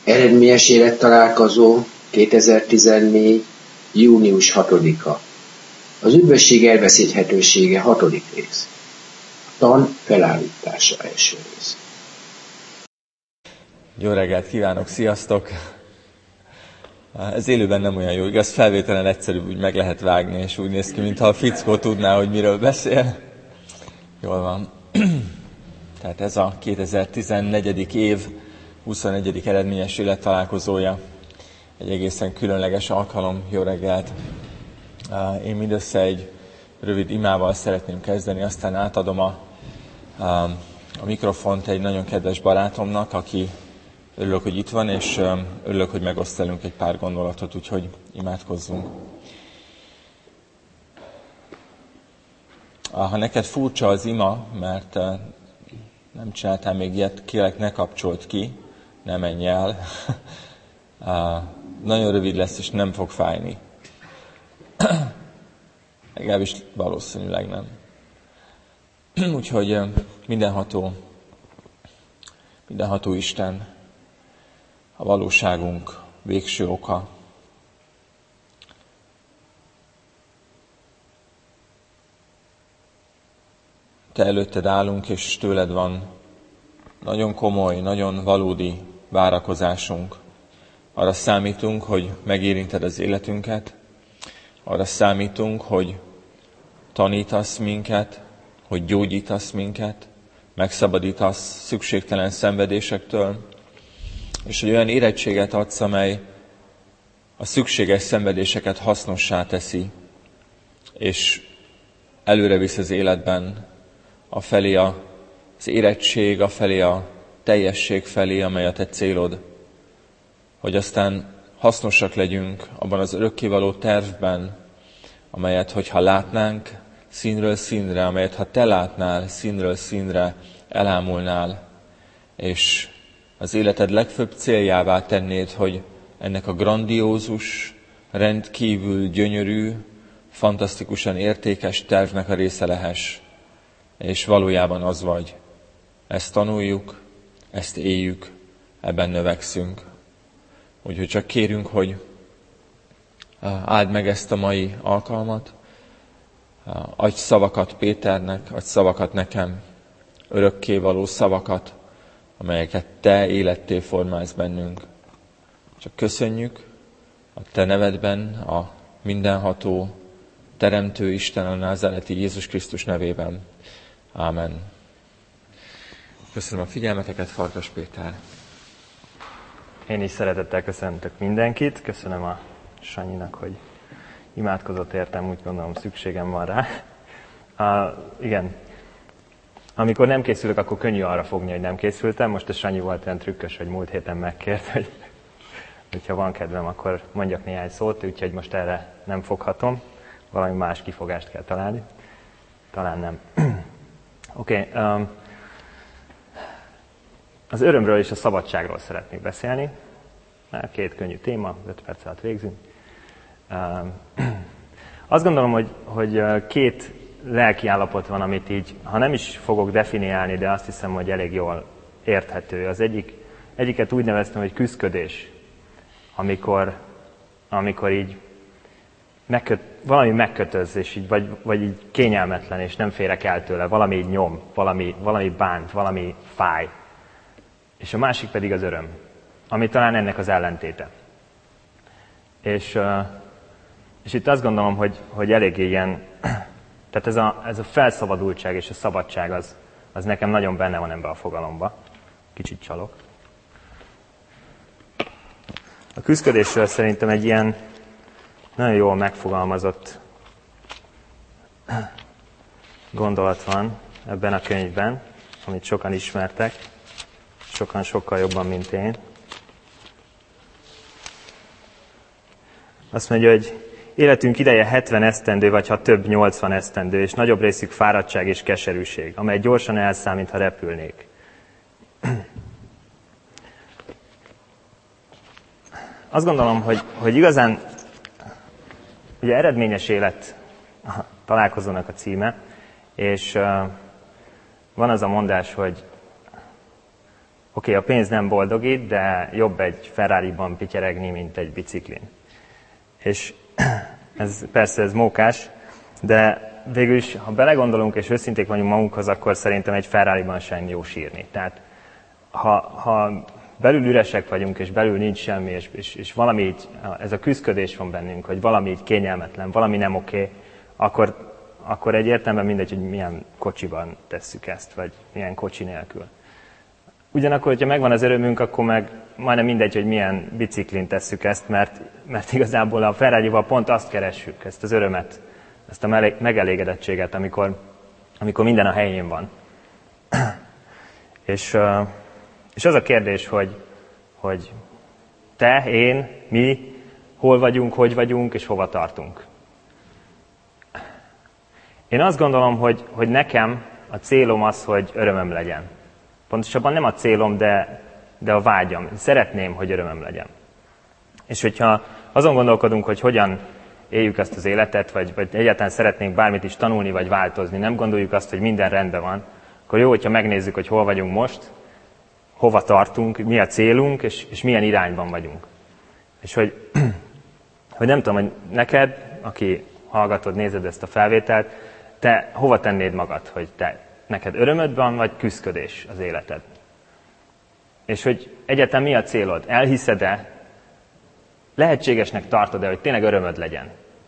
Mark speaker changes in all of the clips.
Speaker 1: Eredményes élettalálkozó 2014. június 6-a. Az üdvösség elveszíthetősége 6. rész. A tan felállítása első rész.
Speaker 2: Jó reggelt kívánok, sziasztok! Ez élőben nem olyan jó, igaz, felvételen egyszerűbb, úgy meg lehet vágni, és úgy néz ki, mintha a fickó tudná, hogy miről beszél. Jól van. Tehát ez a 2014. év 21. eredményes élettalálkozója. Egy egészen különleges alkalom. Jó reggelt! Én mindössze egy rövid imával szeretném kezdeni, aztán átadom a mikrofont egy nagyon kedves barátomnak, aki örülök, hogy itt van, és örülök, hogy megosztelünk egy pár gondolatot, úgyhogy imádkozzunk. Ha neked furcsa az ima, mert nem csináltál még ilyet, kérlek, ne kapcsold ki, ne menj el. Nagyon rövid lesz, és nem fog fájni. Legalábbis valószínűleg nem. Úgyhogy mindenható Isten, a valóságunk végső oka. Te előtted állunk, és tőled van nagyon komoly, nagyon valódi várakozásunk. Arra számítunk, hogy megérinted az életünket, arra számítunk, hogy tanítasz minket, hogy gyógyítasz minket, megszabadítasz szükségtelen szenvedésektől, és hogy olyan érettséget adsz, amely a szükséges szenvedéseket hasznossá teszi, és előre visz az életben afelé az érettség, afelé a teljesség felé, amely a te célod, hogy aztán hasznosak legyünk abban az örökkévaló tervben, amelyet, hogyha látnánk színről színre, amelyet, ha te látnál színről színre, elámulnál, és az életed legfőbb céljává tennéd, hogy ennek a grandiózus, rendkívül gyönyörű, fantasztikusan értékes tervnek a része lehess. És valójában az vagy. Ezt tanuljuk, ezt éljük, ebben növekszünk. Úgyhogy csak kérünk, hogy áld meg ezt a mai alkalmat, adj szavakat Péternek, adj szavakat nekem, örökkévaló szavakat, amelyeket te életté formálsz bennünk. Csak köszönjük a te nevedben, a mindenható, teremtő Isten, a názáreti Jézus Krisztus nevében. Ámen. Köszönöm a figyelmeteket, Farkas Péter.
Speaker 3: Én is szeretettel köszöntök mindenkit. Köszönöm a Sanyinak, hogy imádkozott értem, úgy gondolom szükségem van rá. Igen, amikor nem készülök, akkor könnyű arra fogni, hogy nem készültem. Most a Sanyi volt olyan trükkös, hogy múlt héten megkért, hogyha van kedvem, akkor mondjak néhány szót, úgyhogy most erre nem foghatom. Valami más kifogást kell találni. Talán nem. Oké. Az örömről és a szabadságról szeretnék beszélni. Két könnyű téma, 5 perc alatt végzünk. Azt gondolom, hogy két lelki állapot van, amit így, ha nem is fogok definiálni, de azt hiszem, hogy elég jól érthető. Az egyiket úgy neveztem, hogy küszködés, amikor így valami megkötöz, és így, vagy így kényelmetlen, és nem férek el tőle, valami így nyom, valami bánt, valami fáj. És a másik pedig az öröm, ami talán ennek az ellentéte. És itt azt gondolom, hogy eléggé ilyen, tehát ez a felszabadultság és a szabadság az nekem nagyon benne van ebben a fogalomban. Kicsit csalok. A küszködésről szerintem egy ilyen nagyon jól megfogalmazott gondolat van ebben a könyvben, amit sokan ismertek, sokan sokkal jobban, mint én. Azt mondja, hogy életünk ideje 70 esztendő, vagy ha több 80 esztendő, és nagyobb részük fáradtság és keserűség, amely gyorsan elszáll, mintha repülnék. Azt gondolom, hogy igazán ugye eredményes élet találkozónak a címe, és van az a mondás, hogy Oké, a pénz nem boldogít, de jobb egy Ferrari-ban pityeregni, mint egy biciklin. És persze ez mókás, de végül is, ha belegondolunk és őszinték vagyunk magunkhoz, akkor szerintem egy Ferrari-ban sem jó sírni. Tehát ha belül üresek vagyunk, és belül nincs semmi, és valami így, ez a küszködés van bennünk, hogy valami így kényelmetlen, valami nem oké, akkor egy értelemben mindegy, hogy milyen kocsiban tesszük ezt, vagy milyen kocsi nélkül. Ugyanakkor, hogyha megvan az örömünk, akkor meg majdnem mindegy, hogy milyen biciklin tesszük ezt, mert igazából a Ferrari-val pont azt keressük, ezt az örömet, ezt a megelégedettséget, amikor minden a helyén van. És az a kérdés, hogy te, én, mi, hol vagyunk, hogy vagyunk, és hova tartunk. Én azt gondolom, hogy nekem a célom az, hogy örömöm legyen. Pontosabban nem a célom, de a vágyam. Szeretném, hogy örömöm legyen. És hogyha azon gondolkodunk, hogy hogyan éljük ezt az életet, vagy egyáltalán szeretnénk bármit is tanulni, vagy változni, nem gondoljuk azt, hogy minden rendben van, akkor jó, hogyha megnézzük, hogy hol vagyunk most, hova tartunk, mi a célunk, és milyen irányban vagyunk. És hogy nem tudom, hogy neked, aki hallgatod, nézed ezt a felvételt, te hova tennéd magad, hogy neked örömöd van, vagy küszködés az életed? És hogy egyáltalán mi a célod? Elhiszed-e? Lehetségesnek tartod-e, hogy tényleg örömöd legyen?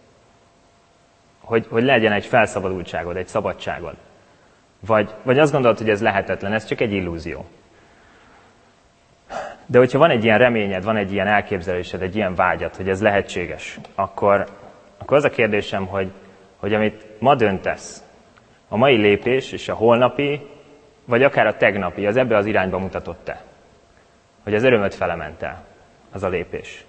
Speaker 3: Hogy legyen egy felszabadultságod, egy szabadságod? Vagy azt gondolod, hogy ez lehetetlen, ez csak egy illúzió? De hogyha van egy ilyen reményed, van egy ilyen elképzelésed, egy ilyen vágyad, hogy ez lehetséges, akkor az a kérdésem, hogy amit ma döntesz, a mai lépés és a holnapi, vagy akár a tegnapi, az ebbe az irányba mutatott-e? Hogy az örömöt fele el, az a lépés.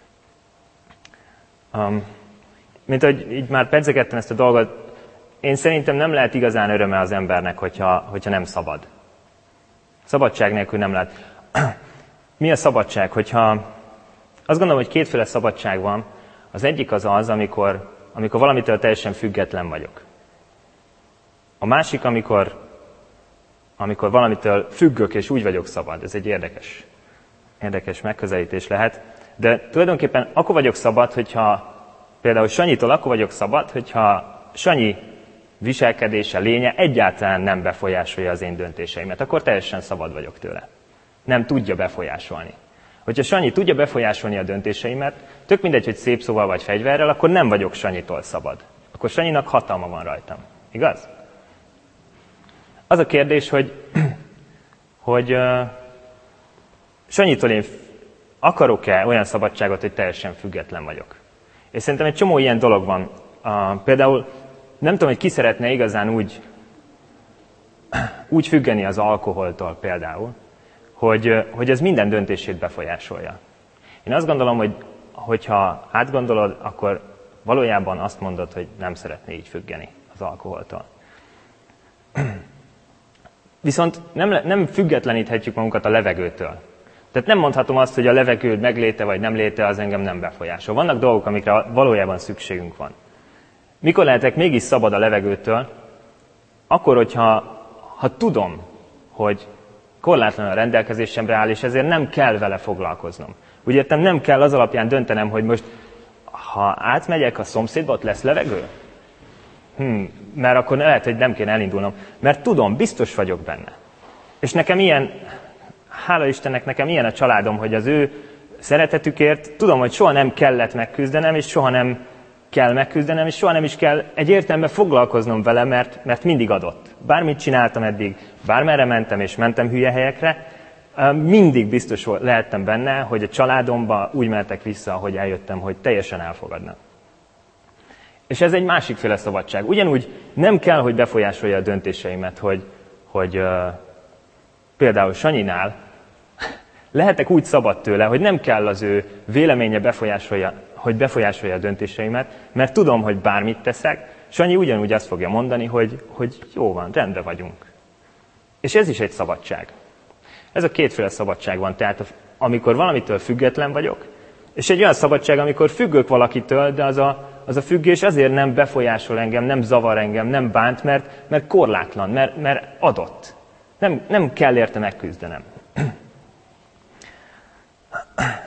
Speaker 3: Mint ahogy így már pedzegettem ezt a dolgot, én szerintem nem lehet igazán öröme az embernek, hogyha nem szabad. Szabadság nélkül nem lehet. Mi a szabadság? Azt gondolom, hogy kétféle szabadság van. Az egyik az, amikor valamitől teljesen független vagyok. A másik, amikor valamitől függök, és úgy vagyok szabad. Ez egy érdekes megközelítés lehet. De tulajdonképpen akkor vagyok szabad, hogyha például Sanyitól akkor vagyok szabad, hogyha Sanyi viselkedése, lénye egyáltalán nem befolyásolja az én döntéseimet. Akkor teljesen szabad vagyok tőle. Nem tudja befolyásolni. Hogyha Sanyi tudja befolyásolni a döntéseimet, tök mindegy, hogy szép szóval vagy fegyverrel, akkor nem vagyok Sanyitól szabad. Akkor Sanyinak hatalma van rajtam. Igaz? Az a kérdés, hogy Sanyitól én akarok-e olyan szabadságot, hogy teljesen független vagyok. És szerintem egy csomó ilyen dolog van. Például nem tudom, hogy ki szeretne igazán úgy függeni az alkoholtól például, hogy ez minden döntését befolyásolja. Én azt gondolom, hogy ha átgondolod, akkor valójában azt mondod, hogy nem szeretné így függeni az alkoholtól. Viszont nem függetleníthetjük magunkat a levegőtől. Tehát nem mondhatom azt, hogy a levegő megléte vagy nem léte az engem nem befolyásol. Vannak dolgok, amikre valójában szükségünk van. Mikor lehetek mégis szabad a levegőtől? Akkor, hogyha tudom, hogy korlátlan a rendelkezésemre áll, és ezért nem kell vele foglalkoznom. Úgy értem, nem kell az alapján döntenem, hogy most, ha átmegyek a szomszédba, ott lesz levegő? Mert akkor lehet, hogy nem kéne elindulnom. Mert tudom, biztos vagyok benne. És nekem ilyen, hála Istennek, nekem ilyen a családom, hogy az ő szeretetükért tudom, hogy soha nem kellett megküzdenem, és soha nem kell megküzdenem, és soha nem is kell egy értelemben foglalkoznom vele, mert mindig adott. Bármit csináltam eddig, bármerre mentem, és mentem hülye helyekre, mindig biztos lehettem benne, hogy a családomba úgy mehetek vissza, ahogy eljöttem, hogy teljesen elfogadnak. És ez egy másikféle szabadság. Ugyanúgy nem kell, hogy befolyásolja a döntéseimet, hogy például Sanyinál lehetek úgy szabad tőle, hogy nem kell az ő véleménye befolyásolja a döntéseimet, mert tudom, hogy bármit teszek, Sanyi ugyanúgy azt fogja mondani, hogy jó van, rendben vagyunk. És ez is egy szabadság. Ez a kétféle szabadság van, tehát amikor valamitől független vagyok, és egy olyan szabadság, amikor függök valakitől, de az a függés azért nem befolyásol engem, nem zavar engem, nem bánt, mert korlátlan, mert adott. Nem kell érte megküzdenem.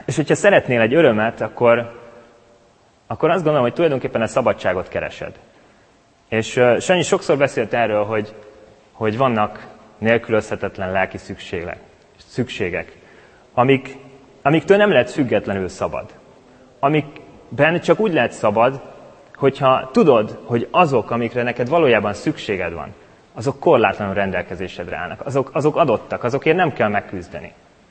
Speaker 3: És hogyha szeretnél egy örömet, akkor azt gondolom, hogy tulajdonképpen a szabadságot keresed. És Sanyi sokszor beszélt erről, hogy vannak nélkülözhetetlen lelki szükségek, amiktől nem lehet függetlenül szabad. Amikben csak úgy lehet szabad, hogyha tudod, hogy azok, amikre neked valójában szükséged van, azok korlátlanul rendelkezésedre állnak, azok adottak, azokért nem kell megküzdeni.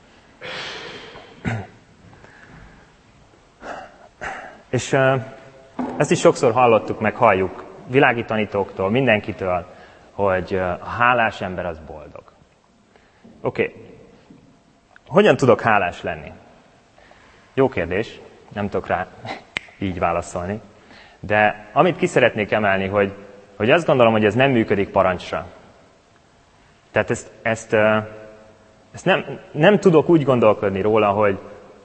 Speaker 3: És ezt is sokszor hallottuk, meg halljuk világi tanítóktól, mindenkitől, hogy a hálás ember az boldog. Oké. Hogyan tudok hálás lenni? Jó kérdés, nem tudok rá így válaszolni. De amit ki szeretnék emelni, hogy azt gondolom, hogy ez nem működik parancsra. Tehát ezt nem tudok úgy gondolkodni róla, hogy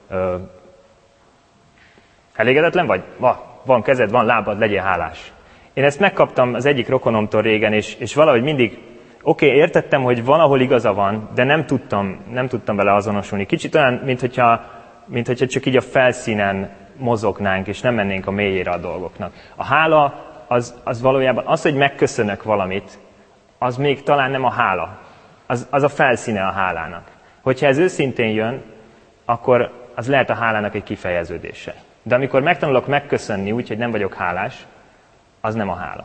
Speaker 3: elégedetlen vagy? Van kezed, van lábad, legyél hálás. Én ezt megkaptam az egyik rokonomtól régen, és valahogy mindig, értettem, hogy valahol igaza van, de nem tudtam vele azonosulni. Kicsit olyan, minthogyha csak így a felszínen mozognánk, és nem mennénk a mélyére a dolgoknak. A hála az valójában, az, hogy megköszönök valamit, az még talán nem a hála. Az a felszíne a hálának. Hogyha ez őszintén jön, akkor az lehet a hálának egy kifejeződése. De amikor megtanulok megköszönni úgy, hogy nem vagyok hálás, az nem a hála.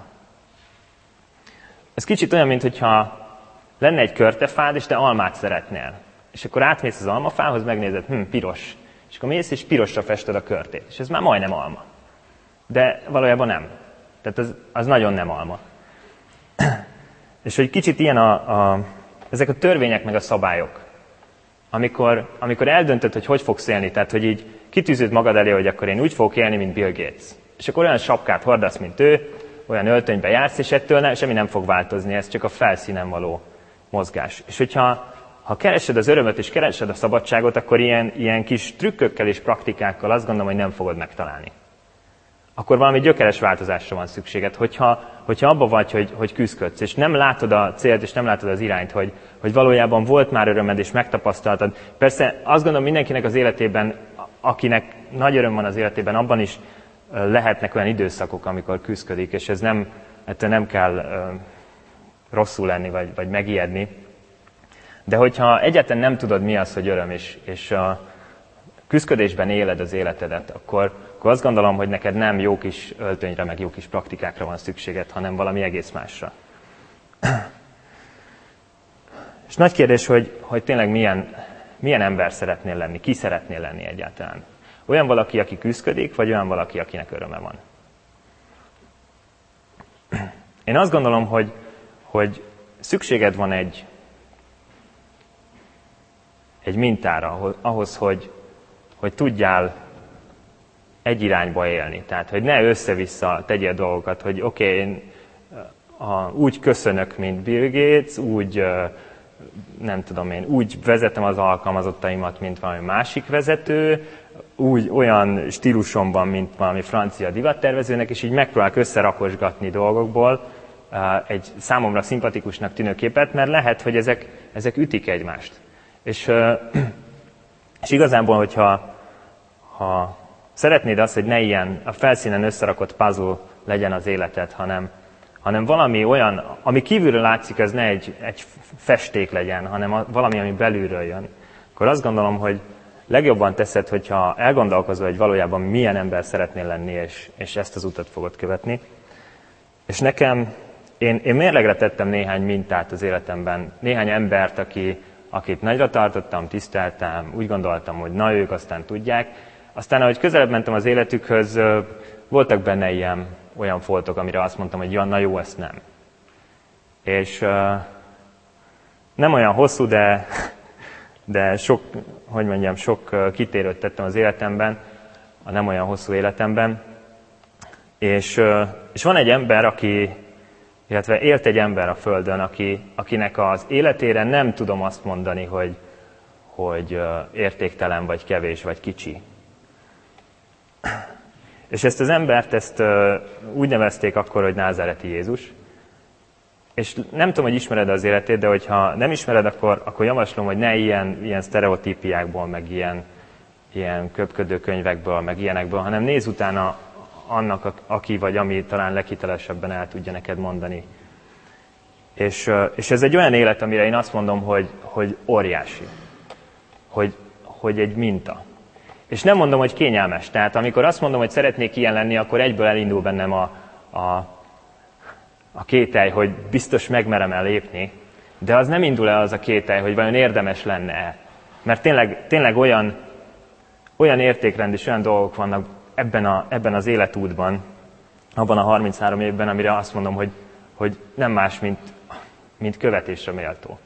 Speaker 3: Ez kicsit olyan, mintha lenne egy körtefád, és te almát szeretnél. És akkor átmész az almafához, megnézed, piros. És akkor mész, és pirosra fested a körtét. És ez már majdnem alma. De valójában nem. Tehát az nagyon nem alma. És hogy kicsit ilyen ezek a törvények meg a szabályok. Amikor eldöntöd, hogy fogsz élni, tehát hogy így kitűződ magad elé, hogy akkor én úgy fogok élni, mint Bill Gates. És akkor olyan sapkát hordasz, mint ő, olyan öltönybe jársz, és ettől semmi nem fog változni, ez csak a felszínen való mozgás. És hogyha keresed az örömöt és keresed a szabadságot, akkor ilyen kis trükkökkel és praktikákkal azt gondolom, hogy nem fogod megtalálni. Akkor valami gyökeres változásra van szükséged, hogyha abba vagy, hogy küzdködsz, és nem látod a célt, és nem látod az irányt, hogy valójában volt már örömed, és megtapasztaltad. Persze azt gondolom mindenkinek az életében, akinek nagy öröm van az életében, abban is lehetnek olyan időszakok, amikor küzdködik, és ettől nem kell rosszul lenni, vagy megijedni. De hogyha egyáltalán nem tudod, mi az, hogy öröm, és a küzdködésben éled az életedet, akkor azt gondolom, hogy neked nem jó kis öltönyre, meg jó kis praktikákra van szükséged, hanem valami egész másra. És nagy kérdés, hogy tényleg milyen ember szeretnél lenni, ki szeretnél lenni egyáltalán. Olyan valaki, aki küzdködik, vagy olyan valaki, akinek öröme van. Én azt gondolom, hogy szükséged van egy mintára ahhoz, hogy tudjál egy irányba élni. Tehát, hogy ne össze-vissza tegyél dolgokat, hogy én úgy köszönök, mint Bill Gates, úgy nem tudom én, úgy vezetem az alkalmazottaimat, mint valami másik vezető, úgy olyan stílusomban, mint valami francia divattervezőnek, és így megpróbálok összerakosgatni dolgokból egy számomra szimpatikusnak tűnő képet, mert lehet, hogy ezek ütik egymást. És igazából, hogyha szeretnéd azt, hogy ne ilyen a felszínen összerakott puzzle legyen az életed, hanem valami olyan, ami kívülről látszik, ez ne egy festék legyen, hanem valami, ami belülről jön, akkor azt gondolom, hogy legjobban teszed, hogyha elgondolkozol, hogy valójában milyen ember szeretnél lenni, és ezt az utat fogod követni. És nekem, én mérlegre tettem néhány mintát az életemben, néhány embert, akit nagyra tartottam, tiszteltem, úgy gondoltam, hogy na ők aztán tudják. Aztán, ahogy közelebb mentem az életükhöz, voltak benne olyan foltok, amire azt mondtam, hogy ja, na jó, ezt nem. És nem olyan hosszú, de sok kitérőt tettem az életemben, a nem olyan hosszú életemben. És van egy ember, illetve élt egy ember a Földön, akinek az életére nem tudom azt mondani, hogy értéktelen, vagy kevés, vagy kicsi. És ezt az embert úgy nevezték akkor, hogy Názáreti Jézus. És nem tudom, hogy ismered az életét, de hogyha nem ismered, akkor javaslom, hogy ne ilyen sztereotípiákból, meg ilyen ilyen köpködő könyvekből, meg ilyenekből, hanem nézz utána annak, aki vagy ami talán leghitelesebben el tudja neked mondani. És ez egy olyan élet, amire én azt mondom, hogy óriási. Hogy egy minta. És nem mondom, hogy kényelmes. Tehát amikor azt mondom, hogy szeretnék ilyen lenni, akkor egyből elindul bennem a kételj, hogy biztos megmerem-e lépni, de az nem indul el az a kételj, hogy vajon érdemes lenne-e. Mert tényleg olyan értékrend és olyan dolgok vannak ebben az életútban, abban a 33 évben, amire azt mondom, hogy nem más, mint követésre méltó.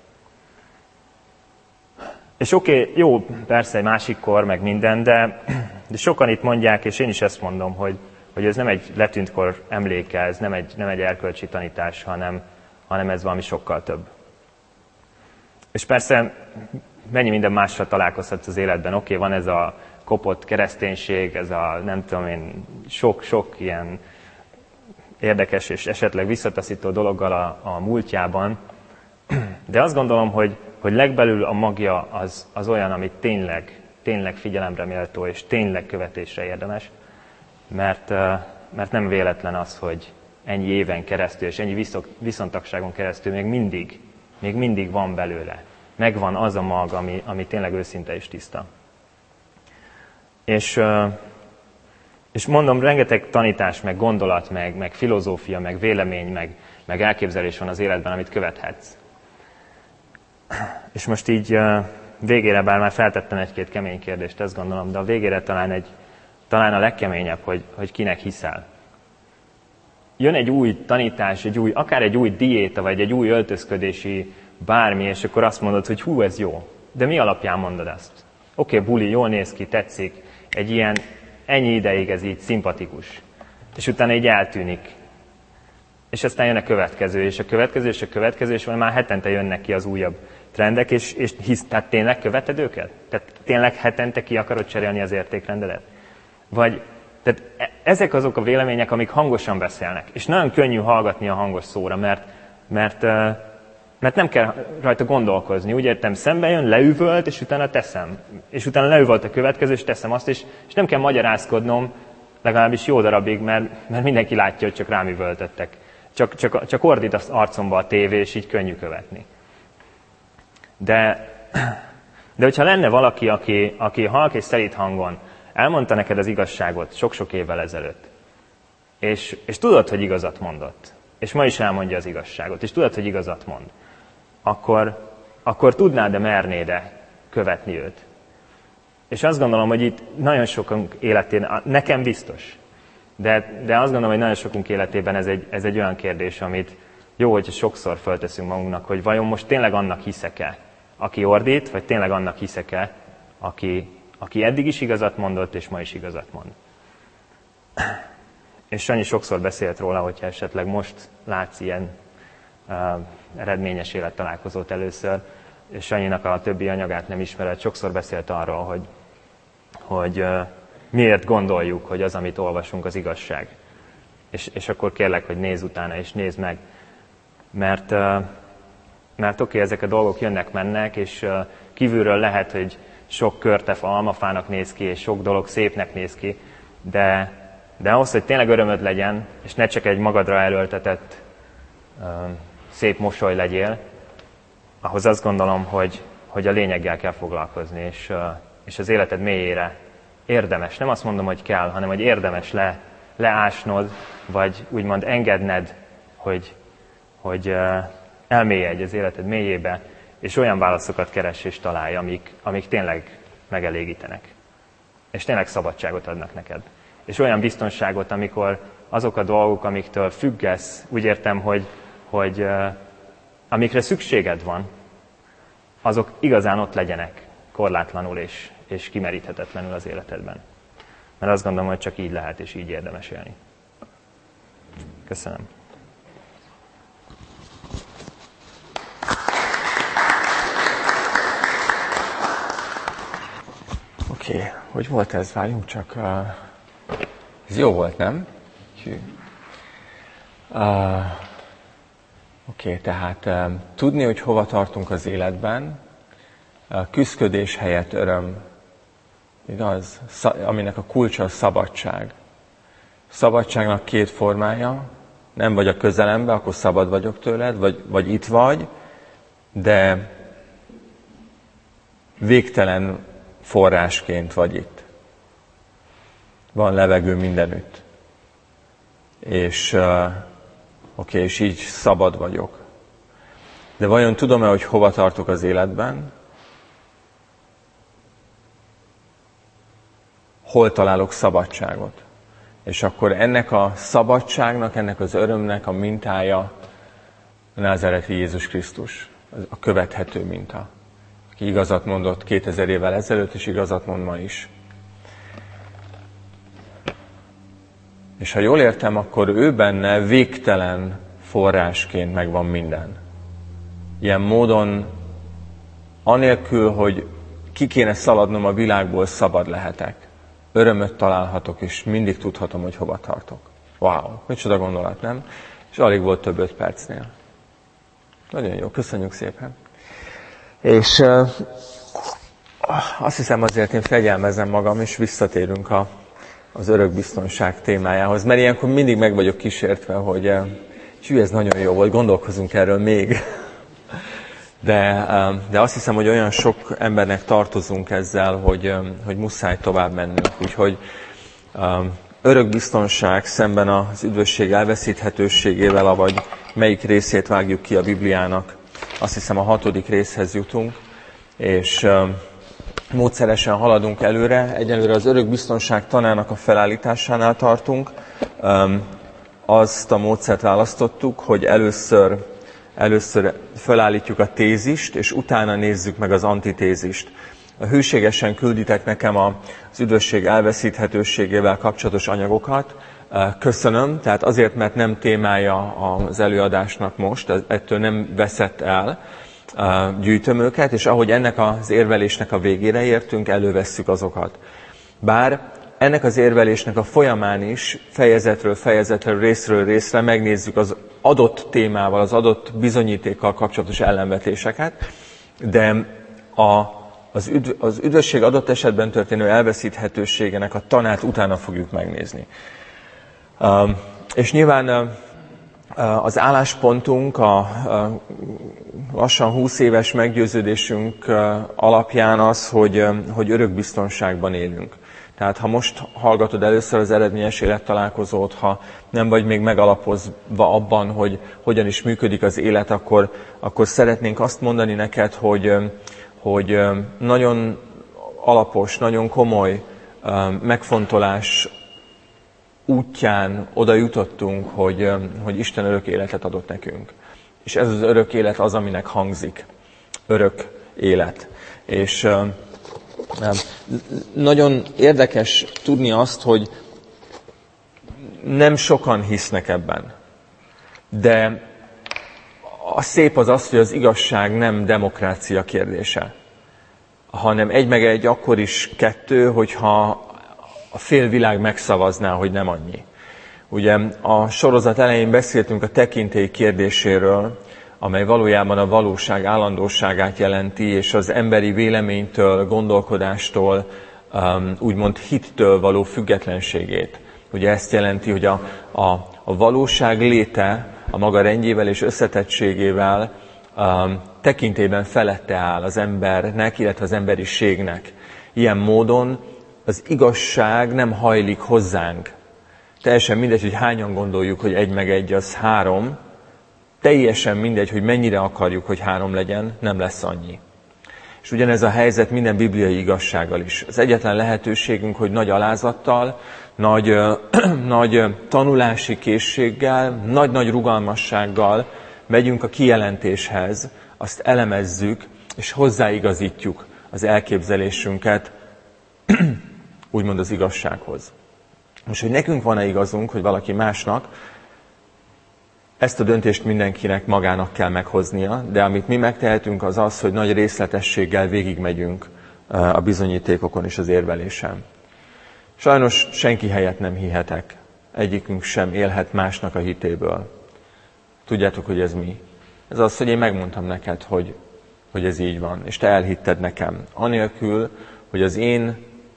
Speaker 3: És oké, jó, persze egy másik kor, meg minden, de sokan itt mondják, és én is ezt mondom, hogy ez nem egy letűnt kor emléke, ez nem egy erkölcsi tanítás, hanem ez valami sokkal több. És persze mennyi minden mással találkozhatsz az életben. Oké, van ez a kopott kereszténység, ez a nem tudom én, sok ilyen érdekes és esetleg visszataszító dologgal a múltjában, de azt gondolom, hogy legbelül a magja az olyan, amit tényleg figyelemre méltó és tényleg követésre érdemes, mert nem véletlen az, hogy ennyi éven keresztül és ennyi viszontagságon keresztül még mindig van belőle. Megvan az a mag, ami tényleg őszinte és tiszta. És mondom, rengeteg tanítás, meg gondolat, meg filozófia, meg vélemény, meg elképzelés van az életben, amit követhetsz. És most így végére, bár már feltettem egy-két kemény kérdést, ezt gondolom, de a végére talán a legkeményebb, hogy kinek hiszel. Jön egy új tanítás, akár egy új diéta, vagy egy új öltözködési bármi, és akkor azt mondod, hogy hú, ez jó. De mi alapján mondod ezt? Oké, buli, jól néz ki, tetszik, egy ilyen, ennyi ideig ez így szimpatikus. És utána így eltűnik. És aztán jön a következő, és a következő, és a következő, és már hetente jönnek ki az újabb trendek, és tehát tényleg követed őket? Tehát tényleg hetente ki akarod cserélni az értékrendedet? Tehát ezek azok a vélemények, amik hangosan beszélnek. És nagyon könnyű hallgatni a hangos szóra, mert nem kell rajta gondolkozni. Úgy értem, szembe jön, leüvölt, és utána teszem. És utána leüvölt a következő, és teszem azt, és nem kell magyarázkodnom, legalábbis jó darabig, mert mindenki látja, hogy csak rám üvöltöttek. Csak ordít az arcomba a tévé, és így könnyű követni. De hogyha lenne valaki, aki halk és szelíd hangon elmondta neked az igazságot sok-sok évvel ezelőtt, és tudod, hogy igazat mondott, és ma is elmondja az igazságot, és tudod, hogy igazat mond, akkor tudnád-e, mernéd-e követni őt? És azt gondolom, hogy itt nagyon sokunk életén, nekem biztos, de azt gondolom, hogy nagyon sokunk életében ez egy olyan kérdés, amit jó, hogyha sokszor fölteszünk magunknak, hogy vajon most tényleg annak hiszek-e, aki ordít, vagy tényleg annak hiszek-e, aki eddig is igazat mondott, és ma is igazat mond. És Sanyi sokszor beszélt róla, hogyha esetleg most látsz ilyen eredményes élettalálkozót először, és Sanyinak a többi anyagát nem ismered, sokszor beszélt arról, hogy miért gondoljuk, hogy az, amit olvasunk, az igazság. És akkor kérlek, hogy nézz utána, és nézd meg. Mert oké, ezek a dolgok jönnek-mennek, és kívülről lehet, hogy sok körtef almafának néz ki, és sok dolog szépnek néz ki, de ahhoz, hogy tényleg örömöd legyen, és ne csak egy magadra erőltetett szép mosoly legyél, ahhoz azt gondolom, hogy a lényeggel kell foglalkozni, és az életed mélyére érdemes. Nem azt mondom, hogy kell, hanem hogy érdemes leásnod, vagy úgymond engedned, hogy elmélyedj az életed mélyébe, és olyan válaszokat keress és találj, amik tényleg megelégítenek. És tényleg szabadságot adnak neked. És olyan biztonságot, amikor azok a dolgok, amiktől függesz, úgy értem, hogy amikre szükséged van, azok igazán ott legyenek korlátlanul és kimeríthetetlenül az életedben. Mert azt gondolom, hogy csak így lehet és így érdemes élni. Köszönöm.
Speaker 2: Oké, hogy volt ez? Várjunk csak. Ez jó volt, nem? Oké, tehát tudni, hogy hova tartunk az életben, küszködés helyett öröm igaz? Aminek a kulcsa a szabadság. Szabadságnak két formája, nem vagy a közelembe, akkor szabad vagyok tőled, vagy itt vagy, de végtelen forrásként vagy itt. Van levegő mindenütt. És és így szabad vagyok. De vajon tudom-e, hogy hova tartok az életben? Hol találok szabadságot? És akkor ennek a szabadságnak, ennek az örömnek a mintája a názáreti Jézus Krisztus, a követhető minta, aki igazat mondott 2000 évvel ezelőtt, és igazat mond ma is. És ha jól értem, akkor ő benne végtelen forrásként megvan minden. Ilyen módon, anélkül, hogy ki kéne szaladnom a világból, szabad lehetek. Örömöt találhatok, és mindig tudhatom, hogy hova tartok. Wow, micsoda gondolat, nem? És alig volt több 5 percnél. Nagyon jó, köszönjük szépen. És azt hiszem azért én fegyelmezem magam, és visszatérünk az örökbiztonság témájához. Mert ilyenkor mindig meg vagyok kísértve, hogy ez nagyon jó volt, gondolkozunk erről még. De azt hiszem, hogy olyan sok embernek tartozunk ezzel, hogy muszáj tovább mennünk. Úgyhogy örökbiztonság szemben az üdvösség elveszíthetőségével, avagy melyik részét vágjuk ki a Bibliának. Azt hiszem a 6. részhez jutunk, és módszeresen haladunk előre. Egyelőre az örökbiztonság tanának a felállításánál tartunk. Azt a módszert választottuk, hogy először felállítjuk a tézist, és utána nézzük meg az antitézist. Hűségesen külditek nekem az üdvösség elveszíthetőségével kapcsolatos anyagokat. Köszönöm, tehát azért, mert nem témája az előadásnak most, ettől nem veszett el. Gyűjtöm őket, és ahogy ennek az érvelésnek a végére értünk, elővesszük azokat. Bár ennek az érvelésnek a folyamán is fejezetről fejezetre, részről részre megnézzük az adott témával, az adott bizonyítékkal kapcsolatos ellenvetéseket, de az üdvösség adott esetben történő elveszíthetőségének a tanát utána fogjuk megnézni. És nyilván az álláspontunk, a lassan 20 éves meggyőződésünk alapján az, hogy örökbiztonságban élünk. Tehát ha most hallgatod először az eredményes élettalálkozót, ha nem vagy még megalapozva abban, hogy hogyan is működik az élet, akkor szeretnénk azt mondani neked, hogy nagyon alapos, nagyon komoly megfontolás útján oda jutottunk, hogy Isten örök életet adott nekünk. És ez az örök élet az, aminek hangzik. Örök élet. És nagyon érdekes tudni azt, hogy nem sokan hisznek ebben. De a szép az, hogy az igazság nem demokrácia kérdése, hanem 1+1 akkor is 2, hogyha a fél világ megszavazná, hogy nem annyi. Ugye a sorozat elején beszéltünk a tekintély kérdéséről, amely valójában a valóság állandóságát jelenti, és az emberi véleménytől, gondolkodástól, úgymond hittől való függetlenségét. Ugye ezt jelenti, hogy a valóság léte a maga rendjével és összetettségével tekintélyben felette áll az embernek, illetve az emberiségnek. Ilyen módon az igazság nem hajlik hozzánk. Teljesen mindegy, hogy hányan gondoljuk, hogy 1+1 az 3, teljesen mindegy, hogy mennyire akarjuk, hogy 3 legyen, nem lesz annyi. És ugyanez a helyzet minden bibliai igazsággal is. Az egyetlen lehetőségünk, hogy nagy alázattal, nagy tanulási készséggel, nagy rugalmassággal megyünk a kijelentéshez, azt elemezzük, és hozzáigazítjuk az elképzelésünket, úgymond az igazsághoz. Most, hogy nekünk van-e igazunk, hogy valaki másnak, ezt a döntést mindenkinek magának kell meghoznia, de amit mi megtehetünk az az, hogy nagy részletességgel végigmegyünk a bizonyítékokon és az érvelésen. Sajnos senki helyett nem hihetek. Egyikünk sem élhet másnak a hitéből. Tudjátok, hogy ez mi? Ez az, hogy én megmondtam neked, hogy ez így van, és te elhitted nekem. Anélkül, hogy az én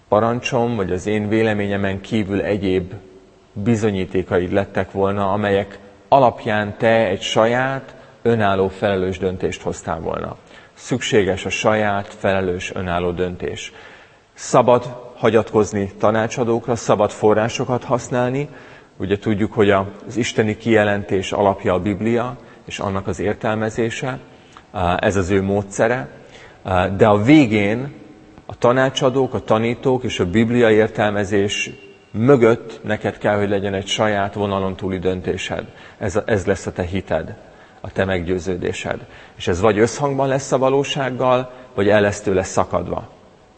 Speaker 2: parancsom, vagy az én véleményemen kívül egyéb bizonyítékaid lettek volna, amelyek alapján te egy saját, önálló, felelős döntést hoztál volna. Szükséges a saját, felelős, önálló döntés. Szabad hagyatkozni tanácsadókra, szabad forrásokat használni. Ugye tudjuk, hogy az isteni kijelentés alapja a Biblia, és annak az értelmezése. Ez az ő módszere. De a végén a tanácsadók, a tanítók és a Biblia értelmezés mögött neked kell, hogy legyen egy saját vonalon túli döntésed. Ez lesz a te hited, a te meggyőződésed. És ez vagy összhangban lesz a valósággal, vagy el lesz tőle szakadva.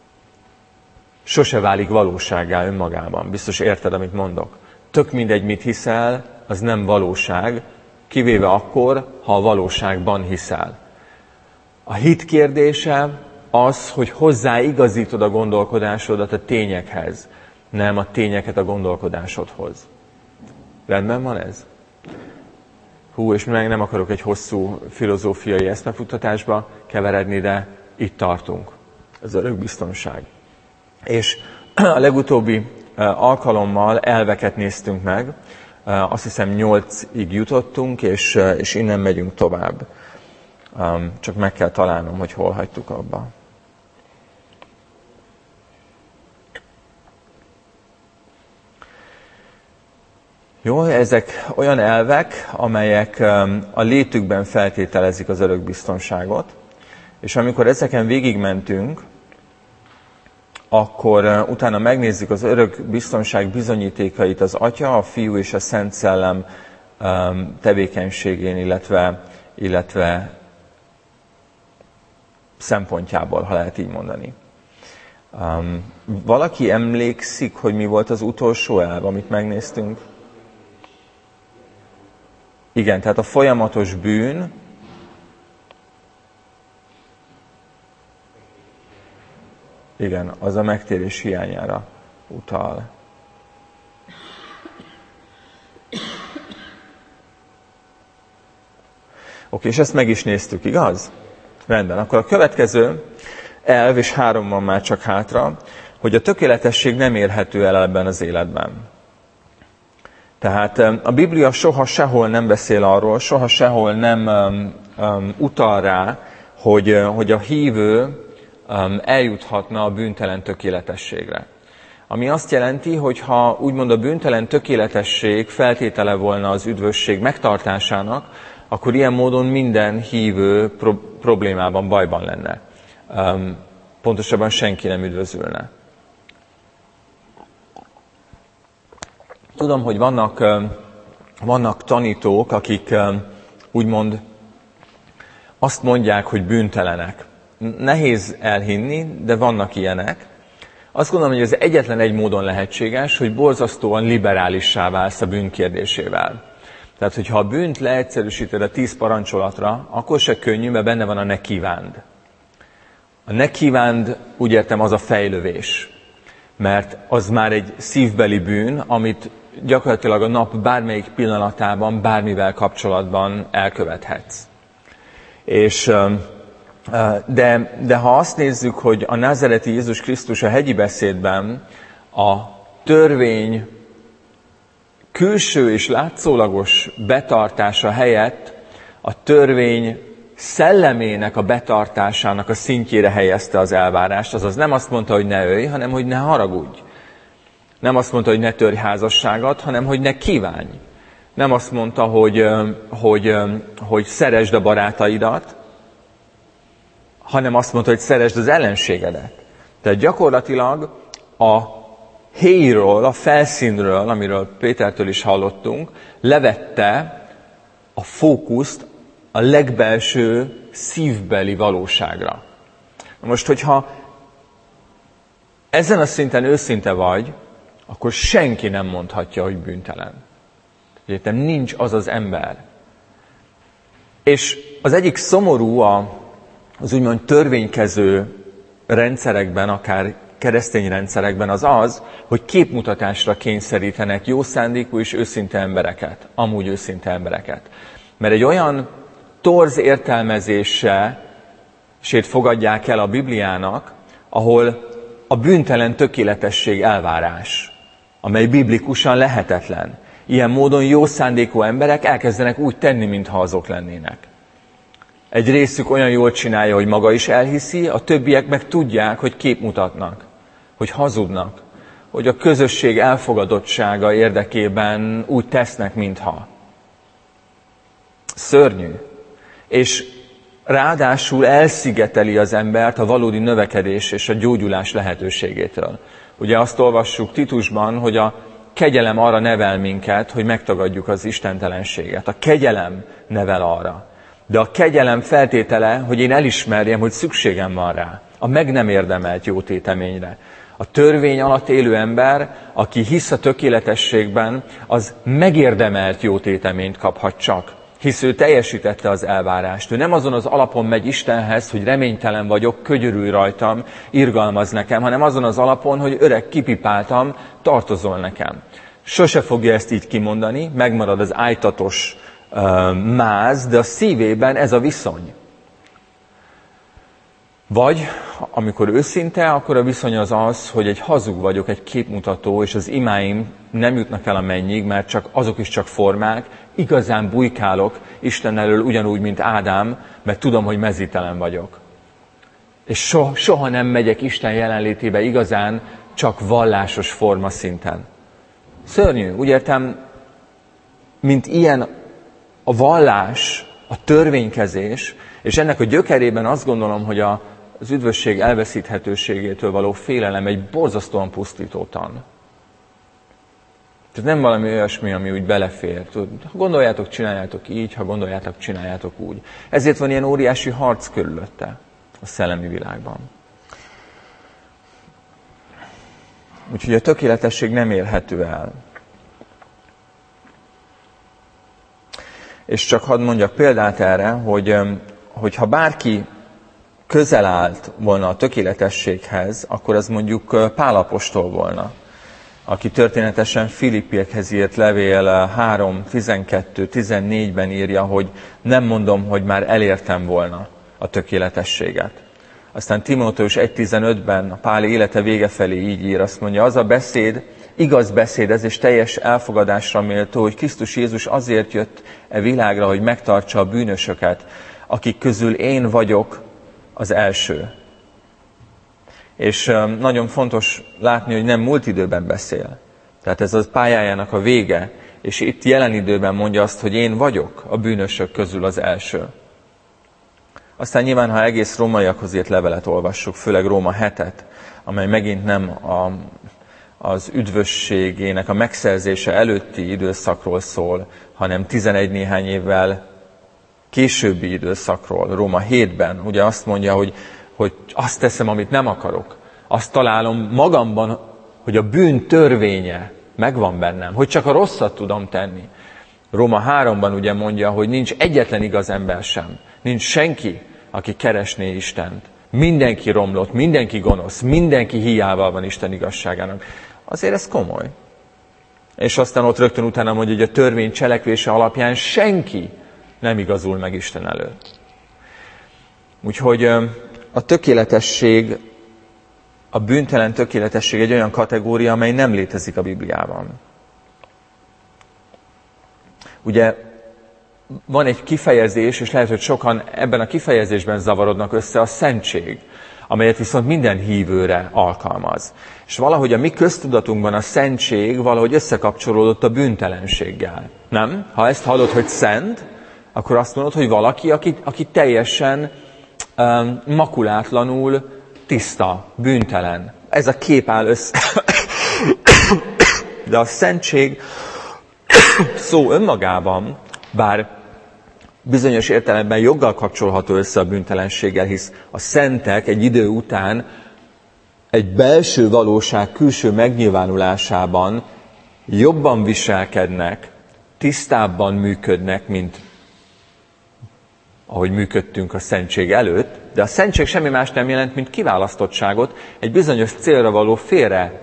Speaker 2: Sose válik valósággá önmagában. Biztos érted, amit mondok. Tök mindegy, mit hiszel, az nem valóság, kivéve akkor, ha a valóságban hiszel. A hit kérdése az, hogy hozzáigazítod a gondolkodásodat a tényekhez, nem a tényeket a gondolkodásodhoz. Rendben van ez? És meg nem akarok egy hosszú filozófiai eszmefuttatásba keveredni, de itt tartunk. Ez örökbiztonság. És a legutóbbi alkalommal elveket néztünk meg, azt hiszem 8-ig jutottunk, és innen megyünk tovább. Csak meg kell találnom, hogy hol hagytuk abba. Jó, ezek olyan elvek, amelyek a létükben feltételezik az örökbiztonságot, és amikor ezeken végigmentünk, akkor utána megnézzük az örökbiztonság bizonyítékait az Atya, a Fiú és a Szent Szellem tevékenységén, illetve szempontjából, ha lehet így mondani. Valaki emlékszik, hogy mi volt az utolsó elv, amit megnéztünk? Igen, tehát a folyamatos bűn, igen, az a megtérés hiányára utal. Oké, és ezt meg is néztük, igaz? Rendben, akkor a következő elv, és 3 van már csak hátra, hogy a tökéletesség nem érhető el ebben az életben. Tehát a Biblia soha sehol nem beszél arról, soha sehol nem utal rá, hogy a hívő eljuthatna a bűntelen tökéletességre. Ami azt jelenti, hogy ha úgymond a bűntelen tökéletesség feltétele volna az üdvösség megtartásának, akkor ilyen módon minden hívő problémában, bajban lenne. Pontosabban senki nem üdvözülne. Tudom, hogy vannak tanítók, akik úgymond azt mondják, hogy bűntelenek. Nehéz elhinni, de vannak ilyenek. Azt gondolom, hogy ez egyetlen egy módon lehetséges, hogy borzasztóan liberálissá válsz a bűn kérdésével. Tehát, hogyha a bűnt leegyszerűsíted a 10 parancsolatra, akkor se könnyű, mert benne van a ne kívánd. A ne kívánd, úgy értem, az a fejlövés. Mert az már egy szívbeli bűn, amit gyakorlatilag a nap bármelyik pillanatában, bármivel kapcsolatban elkövethetsz. De ha azt nézzük, hogy a názáreti Jézus Krisztus a hegyi beszédben a törvény külső és látszólagos betartása helyett a törvény szellemének a betartásának a szintjére helyezte az elvárást, azaz nem azt mondta, hogy ne ölj, hanem hogy ne haragudj. Nem azt mondta, hogy ne törj házasságot, hanem hogy ne kívánj. Nem azt mondta, hogy szeresd a barátaidat, hanem azt mondta, hogy szeresd az ellenségedet. Tehát gyakorlatilag a héjról, a felszínről, amiről Pétertől is hallottunk, levette a fókuszt a legbelső szívbeli valóságra. Most, hogyha ezen a szinten őszinte vagy, akkor senki nem mondhatja, hogy bűntelen. Értem, nincs az az ember. És az egyik szomorú az úgymond törvénykező rendszerekben, akár keresztény rendszerekben az, hogy képmutatásra kényszerítenek jó szándékú és őszinte embereket, amúgy őszinte embereket. Mert egy olyan torz értelmezését fogadják el a Bibliának, ahol a bűntelen tökéletesség elvárás, amely biblikusan lehetetlen. Ilyen módon jó szándékú emberek elkezdenek úgy tenni, mintha azok lennének. Egy részük olyan jól csinálja, hogy maga is elhiszi, a többiek meg tudják, hogy képmutatnak, hogy hazudnak, hogy a közösség elfogadottsága érdekében úgy tesznek, mintha. Szörnyű. És ráadásul elszigeteli az embert a valódi növekedés és a gyógyulás lehetőségétől. Ugye azt olvassuk Titusban, hogy a kegyelem arra nevel minket, hogy megtagadjuk az istentelenséget. A kegyelem nevel arra. De a kegyelem feltétele, hogy én elismerjem, hogy szükségem van rá. A meg nem érdemelt jótéteményre. A törvény alatt élő ember, aki hisz a tökéletességben, az megérdemelt jótéteményt kaphat csak. Hisz ő teljesítette az elvárást. Ő nem azon az alapon megy Istenhez, hogy reménytelen vagyok, könyörülj rajtam, irgalmaz nekem, hanem azon az alapon, hogy öreg, kipipáltam, tartozol nekem. Sose fogja ezt így kimondani, megmarad az ájtatos máz, de a szívében ez a viszony. Vagy, amikor őszinte, akkor a viszony az az, hogy egy hazug vagyok, egy képmutató, és az imáim nem jutnak el a mennyig, mert azok is csak formák, igazán bujkálok Isten elől ugyanúgy, mint Ádám, mert tudom, hogy mezítelen vagyok. És soha nem megyek Isten jelenlétébe igazán, csak vallásos forma szinten. Szörnyű, úgy értem, mint ilyen a vallás, a törvénykezés, és ennek a gyökerében azt gondolom, hogy az üdvösség elveszíthetőségétől való félelem egy borzasztóan pusztító tan. Tehát nem valami olyasmi, ami úgy belefér. Ha gondoljátok, csináljátok így, ha gondoljátok, csináljátok úgy. Ezért van ilyen óriási harc körülötte a szellemi világban. Úgyhogy a tökéletesség nem érhető el. És csak hadd mondjak példát erre, hogy ha bárki közel állt volna a tökéletességhez, akkor az mondjuk Pál apostol volna, aki történetesen Filippiekhez írt levél 3:12-14-ben írja, hogy nem mondom, hogy már elértem volna a tökéletességet. Aztán Timóteus 1:15-ben a Pál élete vége felé így ír, azt mondja, az a beszéd, igaz beszéd ez, és teljes elfogadásra méltó, hogy Krisztus Jézus azért jött e világra, hogy megtartsa a bűnösöket, akik közül én vagyok az első. És nagyon fontos látni, hogy nem múlt időben beszél. Tehát ez a pályájának a vége, és itt jelen időben mondja azt, hogy én vagyok a bűnösök közül az első. Aztán nyilván, ha egész rómaiakhoz írt levelet olvassuk, főleg Róma 7-et, amely megint nem az üdvösségének a megszerzése előtti időszakról szól, hanem 11 néhány évvel későbbi időszakról. Róma 7-ben ugye azt mondja, hogy azt teszem, amit nem akarok. Azt találom magamban, hogy a bűn törvénye megvan bennem, hogy csak a rosszat tudom tenni. Róma 3-ban ugye mondja, hogy nincs egyetlen igaz ember sem. Nincs senki, aki keresné Istent. Mindenki romlott, mindenki gonosz, mindenki hiával van Isten igazságának. Azért ez komoly. És aztán ott rögtön utána mondja, hogy a törvény cselekvése alapján senki nem igazul meg Isten előtt. Úgyhogy a tökéletesség, a bűntelen tökéletesség egy olyan kategória, amely nem létezik a Bibliában. Ugye van egy kifejezés, és lehet, hogy sokan ebben a kifejezésben zavarodnak össze, a szentség, amelyet viszont minden hívőre alkalmaz. És valahogy a mi köztudatunkban a szentség valahogy összekapcsolódott a bűntelenséggel. Nem? Ha ezt hallod, hogy szent, akkor azt mondod, hogy valaki, aki teljesen makulátlanul tiszta, bűntelen. Ez a kép áll össze. De a szentség szó önmagában, bár bizonyos értelemben joggal kapcsolható össze a bűntelenséggel, hisz a szentek egy idő után egy belső valóság külső megnyilvánulásában jobban viselkednek, tisztábban működnek, mint ahogy működtünk a szentség előtt, de a szentség semmi más nem jelent, mint kiválasztottságot, egy bizonyos célra való félre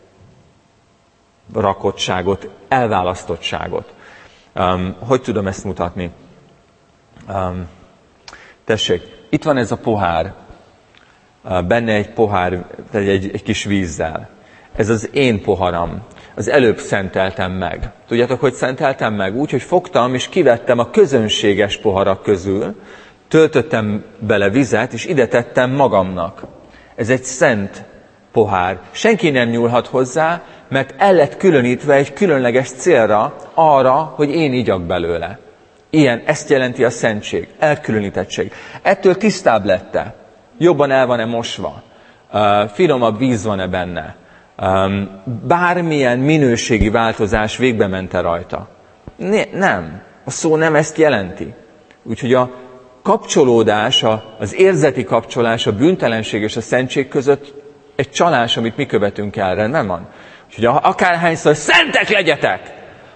Speaker 2: rakottságot, elválasztottságot. Hogy tudom ezt mutatni? Tessék, itt van ez a pohár. benne egy pohár, egy kis vízzel. Ez az én poharam. Az előbb szenteltem meg. Tudjátok, hogy szenteltem meg? Úgy, hogy fogtam és kivettem a közönséges poharak közül, töltöttem bele vizet, és ide tettem magamnak. Ez egy szent pohár. Senki nem nyúlhat hozzá, mert el lett különítve egy különleges célra, arra, hogy én igyak belőle. Ezt jelenti a szentség, elkülönítettség. Ettől tisztább lett-e? Jobban el van-e mosva? Finomabb víz van-e benne? Bármilyen minőségi változás végbe ment-e rajta? Nem. A szó nem ezt jelenti. Úgyhogy a kapcsolódás, az érzeti kapcsolás, a bűntelenség és a szentség között egy csalás, amit mi követünk el, rendben van? Úgyhogy akárhányszor szentek legyetek!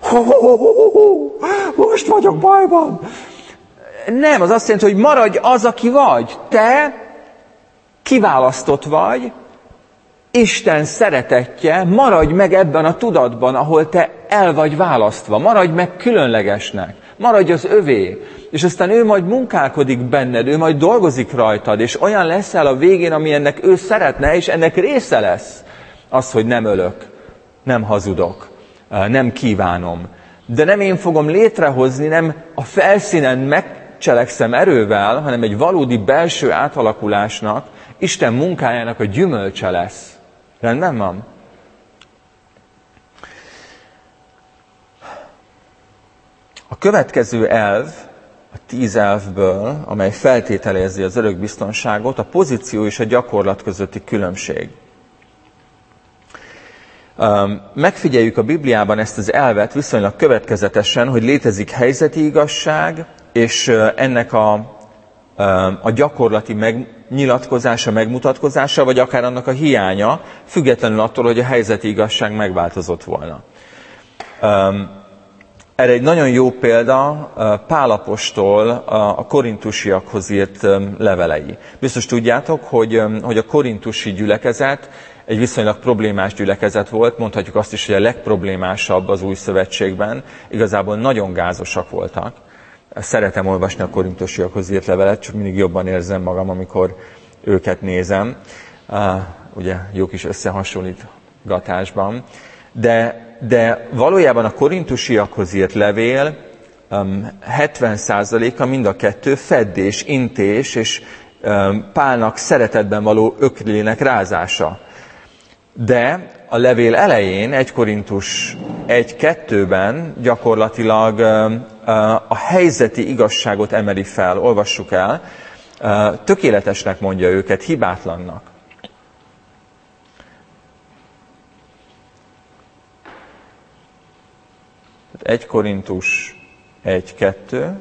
Speaker 2: Most vagyok bajban! Nem, az azt jelenti, hogy maradj az, aki vagy. Te kiválasztott vagy, Isten szeretetje, maradj meg ebben a tudatban, ahol te el vagy választva. Maradj meg különlegesnek. Maradj az övé. És aztán ő majd munkálkodik benned, ő majd dolgozik rajtad, és olyan leszel a végén, ami ennek ő szeretne, és ennek része lesz az, hogy nem ölök, nem hazudok, nem kívánom. De nem én fogom létrehozni, nem a felszínen megcselekszem erővel, hanem egy valódi belső átalakulásnak, Isten munkájának a gyümölcse lesz. Rendben van? A következő elv, a 10 elvből, amely feltételezi az örökbiztonságot, a pozíció és a gyakorlat közötti különbség. Megfigyeljük a Bibliában ezt az elvet viszonylag következetesen, hogy létezik helyzeti igazság, és ennek a gyakorlati megnyilatkozása, megmutatkozása, vagy akár annak a hiánya, függetlenül attól, hogy a helyzeti igazság megváltozott volna. Erre egy nagyon jó példa Pál apostol a korintusiakhoz írt levelei. Biztos tudjátok, hogy a korintusi gyülekezet egy viszonylag problémás gyülekezet volt, mondhatjuk azt is, hogy a legproblémásabb az új szövetségben. Igazából nagyon gázosak voltak. Szeretem olvasni a korintusiakhoz írt levelet, csak mindig jobban érzem magam, amikor őket nézem. Ugye jó kis összehasonlítgatásban. De valójában a korintusiakhoz írt levél 70%-a mind a kettő feddés, intés és Pálnak szeretetben való öklének rázása. De a levél elején, 1 Korintus 1-2-ben gyakorlatilag a helyzeti igazságot emeli fel, olvassuk el, tökéletesnek mondja őket, hibátlannak. 1 Korintus 1-2.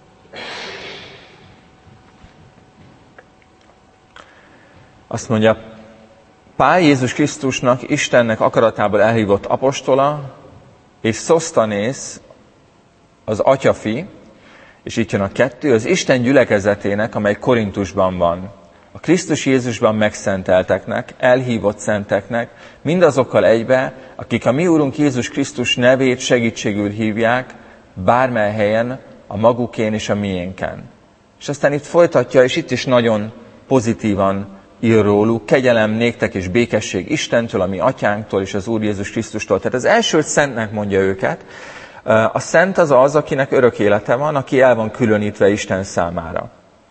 Speaker 2: Azt mondja, Pál Jézus Krisztusnak, Istennek akaratából elhívott apostola, és Szosztanész, az atyafi, és itt jön a 2, az Isten gyülekezetének, amely Korintusban van. A Krisztus Jézusban megszentelteknek, elhívott szenteknek, mindazokkal egybe, akik a mi Úrunk Jézus Krisztus nevét segítségül hívják, bármely helyen, a magukén és a miénken. És aztán itt folytatja, és itt is nagyon pozitívan ír róluk, kegyelem néktek és békesség Istentől, a mi atyánktól és az Úr Jézus Krisztustól. Tehát az első szentnek mondja őket. A szent az, akinek örök élete van, aki el van különítve Isten számára.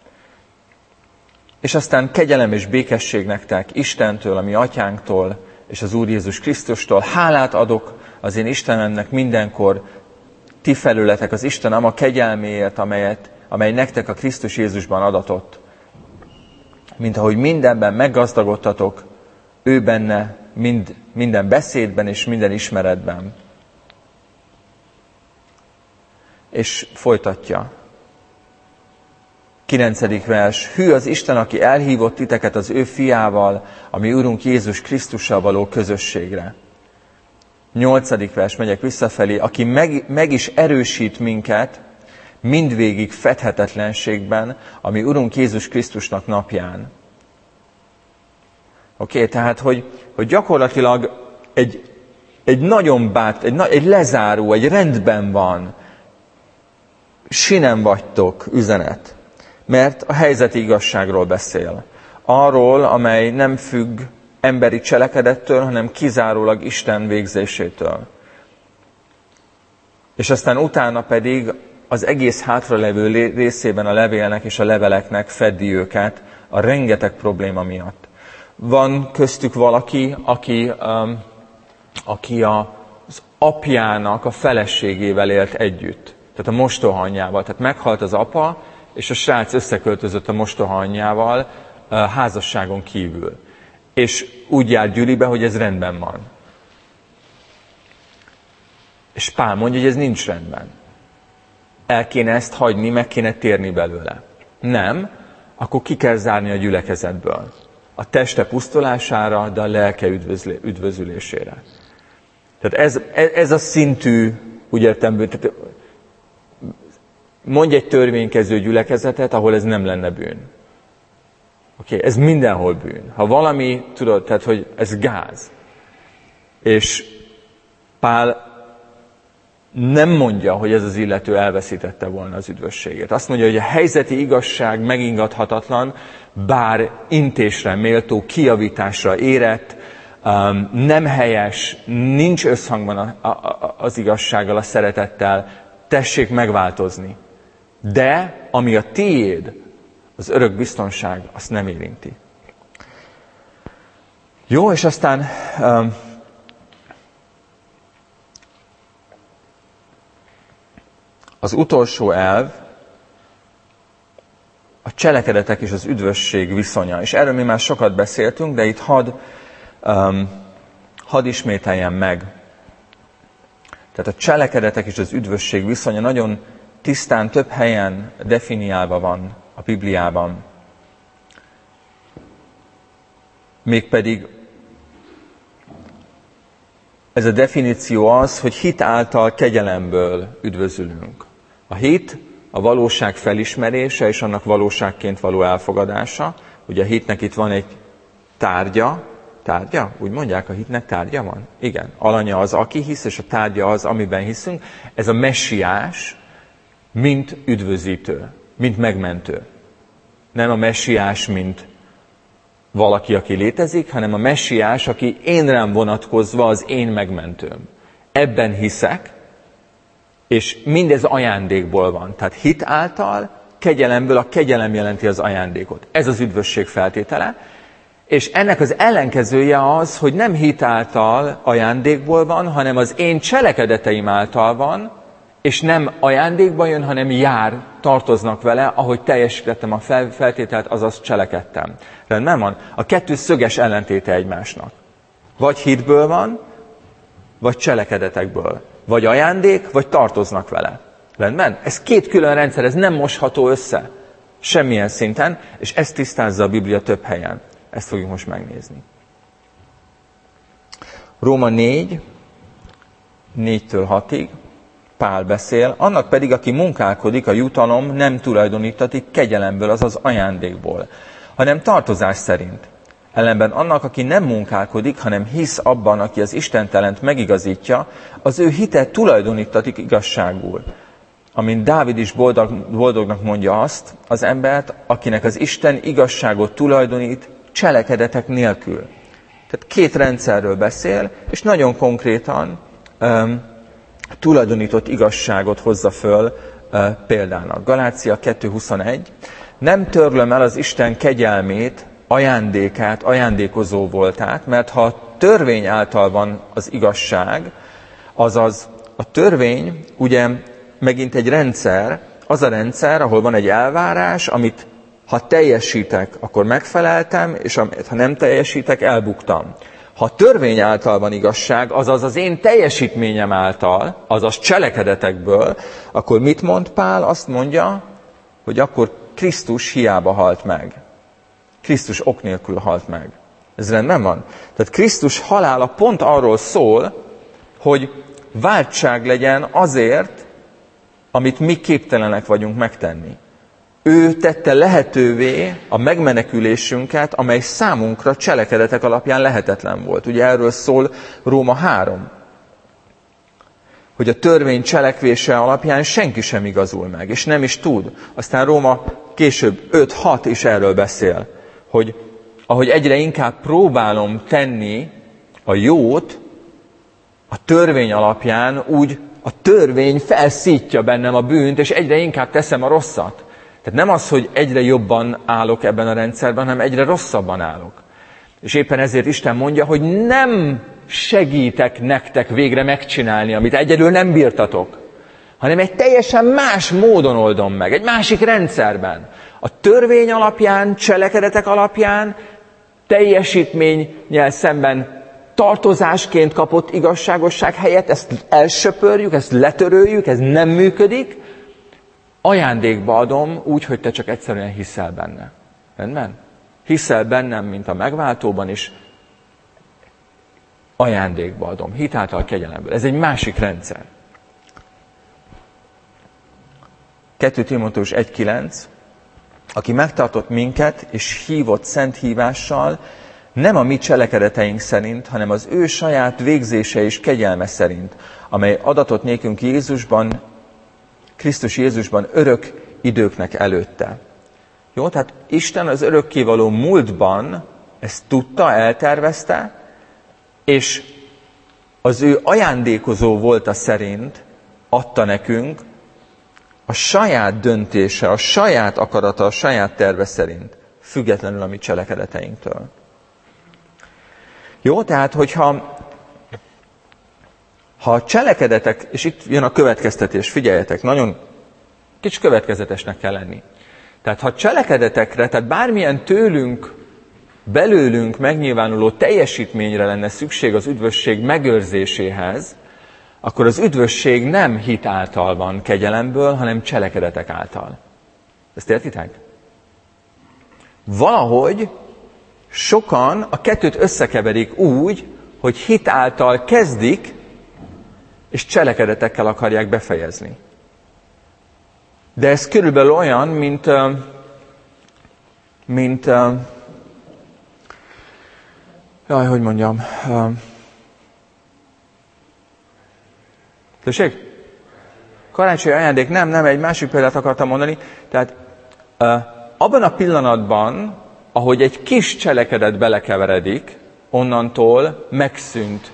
Speaker 2: És aztán kegyelem és békesség nektek Istentől, a mi atyánktól és az Úr Jézus Krisztustól. Hálát adok az én Istenemnek mindenkor, ti felületek az Istenem a kegyelméért, amely nektek a Krisztus Jézusban adatott. Mint ahogy mindenben meggazdagodtatok, ő benne minden beszédben és minden ismeretben. És folytatja. 9. vers. Hű az Isten, aki elhívott titeket az ő fiával, a mi Úrunk Jézus Krisztussal való közösségre. 8. vers, megyek visszafelé, aki meg is erősít minket mindvégig fedhetetlenségben, a mi Urunk Jézus Krisztusnak napján. Oké, tehát, hogy gyakorlatilag egy nagyon egy lezáró, egy rendben van, sinem vagytok üzenet, mert a helyzeti igazságról beszél. arról, amely nem függ emberi cselekedettől, hanem kizárólag Isten végzésétől. És aztán utána pedig az egész hátralevő részében a levélnek és a leveleknek fedi őket a rengeteg probléma miatt. Van köztük valaki, aki az apjának a feleségével élt együtt. Tehát a mostohaanyjával. Tehát meghalt az apa, és a srác összeköltözött a mostohaanyjával házasságon kívül. És úgy jár Gyülibe, hogy ez rendben van. És Pál mondja, hogy ez nincs rendben. El kéne ezt hagyni, meg kéne térni belőle. Nem, akkor ki kell zárni a gyülekezetből. A teste pusztulására, de a lelke üdvözülésére. Tehát ez a szintű, úgy értem, mondj egy törvénykező gyülekezetet, ahol ez nem lenne bűn. Oké, ez mindenhol bűn. Ha valami, tudod, tehát, hogy ez gáz. És Pál nem mondja, hogy ez az illető elveszítette volna az üdvösségét. Azt mondja, hogy a helyzeti igazság megingathatatlan, bár intésre méltó, kijavításra érett, nem helyes, nincs összhangban az igazsággal, a szeretettel, tessék megváltozni. De ami a tiéd, az örök biztonság, azt nem érinti. Jó, és aztán az utolsó elv a cselekedetek és az üdvösség viszonya. És erről mi már sokat beszéltünk, de itt hadd ismételjem meg. Tehát a cselekedetek és az üdvösség viszonya nagyon tisztán több helyen definiálva van a Bibliában. Mégpedig ez a definíció az, hogy hit által kegyelemből üdvözülünk. A hit a valóság felismerése és annak valóságként való elfogadása. Ugye a hitnek itt van egy tárgya? Úgy mondják, a hitnek tárgya van? Igen. Alanya az, aki hisz, és a tárgya az, amiben hiszünk. Ez a messiás, mint üdvözítő, mint megmentő. Nem a messiás, mint valaki, aki létezik, hanem a messiás, aki én rám vonatkozva az én megmentőm. Ebben hiszek, és mindez ajándékból van. Tehát hit által, kegyelemből, a kegyelem jelenti az ajándékot. Ez az üdvösség feltétele. És ennek az ellenkezője az, hogy nem hit által ajándékból van, hanem az én cselekedeteim által van, és nem ajándékban jön, hanem jár, tartoznak vele, ahogy teljesítettem a feltételt, azaz cselekedtem. Rendben van? A kettő szöges ellentéte egymásnak. Vagy hitből van, vagy cselekedetekből. Vagy ajándék, vagy tartoznak vele. Rendben? Ez két külön rendszer, ez nem mosható össze. Semmilyen szinten, és ezt tisztázza a Biblia több helyen. Ezt fogjuk most megnézni. Róma 4, 4-től 6-ig Pál beszél, annak pedig, aki munkálkodik, a jutalom nem tulajdonítatik kegyelemből, azaz ajándékból, hanem tartozás szerint. Ellenben annak, aki nem munkálkodik, hanem hisz abban, aki az istentelent megigazítja, az ő hite tulajdonítatik igazságul. Amint Dávid is boldognak mondja azt, az embert, akinek az Isten igazságot tulajdonít, cselekedetek nélkül. Tehát két rendszerről beszél, és nagyon konkrétan tulajdonított igazságot hozza föl példának. Galácia 2.21. Nem törlöm el az Isten kegyelmét, ajándékát, ajándékozó voltát, mert ha a törvény által van az igazság, azaz a törvény ugye megint egy rendszer, az a rendszer, ahol van egy elvárás, amit ha teljesítek, akkor megfeleltem, és ha nem teljesítek, elbuktam. Ha a törvény által van igazság, azaz az én teljesítményem által, azaz cselekedetekből, akkor mit mond Pál? Azt mondja, hogy akkor Krisztus hiába halt meg. Krisztus ok nélkül halt meg. Ez rendben van? Tehát Krisztus halála pont arról szól, hogy váltság legyen azért, amit mi képtelenek vagyunk megtenni. Ő tette lehetővé a megmenekülésünket, amely számunkra cselekedetek alapján lehetetlen volt. Ugye erről szól Róma 3. Hogy a törvény cselekvése alapján senki sem igazul meg, és nem is tud. Aztán Róma később 5-6 is erről beszél, hogy ahogy egyre inkább próbálom tenni a jót, a törvény alapján, úgy a törvény felszítja bennem a bűnt, és egyre inkább teszem a rosszat. Tehát nem az, hogy egyre jobban állok ebben a rendszerben, hanem egyre rosszabban állok. És éppen ezért Isten mondja, hogy nem segítek nektek végre megcsinálni, amit egyedül nem bírtatok, hanem egy teljesen más módon oldom meg, egy másik rendszerben. A törvény alapján, cselekedetek alapján, teljesítménnyel szemben tartozásként kapott igazságosság helyett, ezt elsöpörjük, ezt letöröljük, ez nem működik, ajándékba adom úgy, hogy te csak egyszerűen hiszel benne. Rendben? Hiszel bennem, mint a megváltóban is, ajándékba adom, hitáltal kegyelemből. Ez egy másik rendszer. 2 Timóteus 1.9. Aki megtartott minket és hívott szent hívással, nem a mi cselekedeteink szerint, hanem az ő saját végzése és kegyelme szerint, amely adatott nékünk Jézusban, Krisztus Jézusban örök időknek előtte. Jó, tehát Isten az örökkévaló múltban ezt tudta, eltervezte, és az ő ajándékozó volta szerint adta nekünk a saját döntése, a saját akarata, a saját terve szerint, függetlenül a mi cselekedeteinktől. Jó, tehát hogyha a cselekedetek, és itt jön a következtetés, figyeljetek, nagyon kicsi következetesnek kell lenni. Tehát ha cselekedetekre, tehát bármilyen tőlünk, belőlünk megnyilvánuló teljesítményre lenne szükség az üdvösség megőrzéséhez, akkor az üdvösség nem hit által van kegyelemből, hanem cselekedetek által. Ezt értitek? Valahogy sokan a kettőt összekeverik úgy, hogy hit által kezdik, és cselekedetekkel akarják befejezni. De ez körülbelül olyan, mint hogy mondjam, tessék? Karácsonyi ajándék, nem, egy másik példát akartam mondani. Tehát abban a pillanatban, ahogy egy kis cselekedet belekeveredik, onnantól megszűnt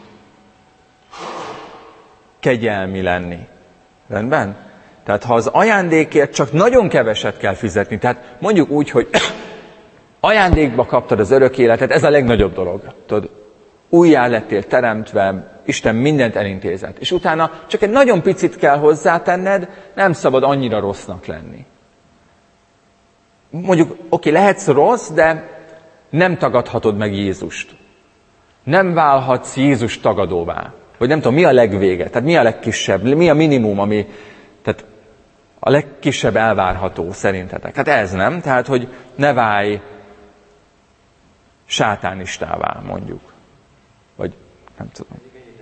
Speaker 2: kegyelmi lenni. Rendben? Tehát ha az ajándékért csak nagyon keveset kell fizetni, tehát mondjuk úgy, hogy ajándékba kaptad az örök életet, ez a legnagyobb dolog. Tudod, újjá lettél teremtve, Isten mindent elintézett. És utána csak egy nagyon picit kell hozzátenned, nem szabad annyira rossznak lenni. Mondjuk, oké, lehetsz rossz, de nem tagadhatod meg Jézust. Nem válhatsz Jézus tagadóvá. Vagy nem tudom, mi a legvége, tehát mi a legkisebb, mi a minimum, ami tehát a legkisebb elvárható szerintetek. Hát ez nem, tehát hogy ne válj sátánistává, mondjuk. Vagy nem tudom.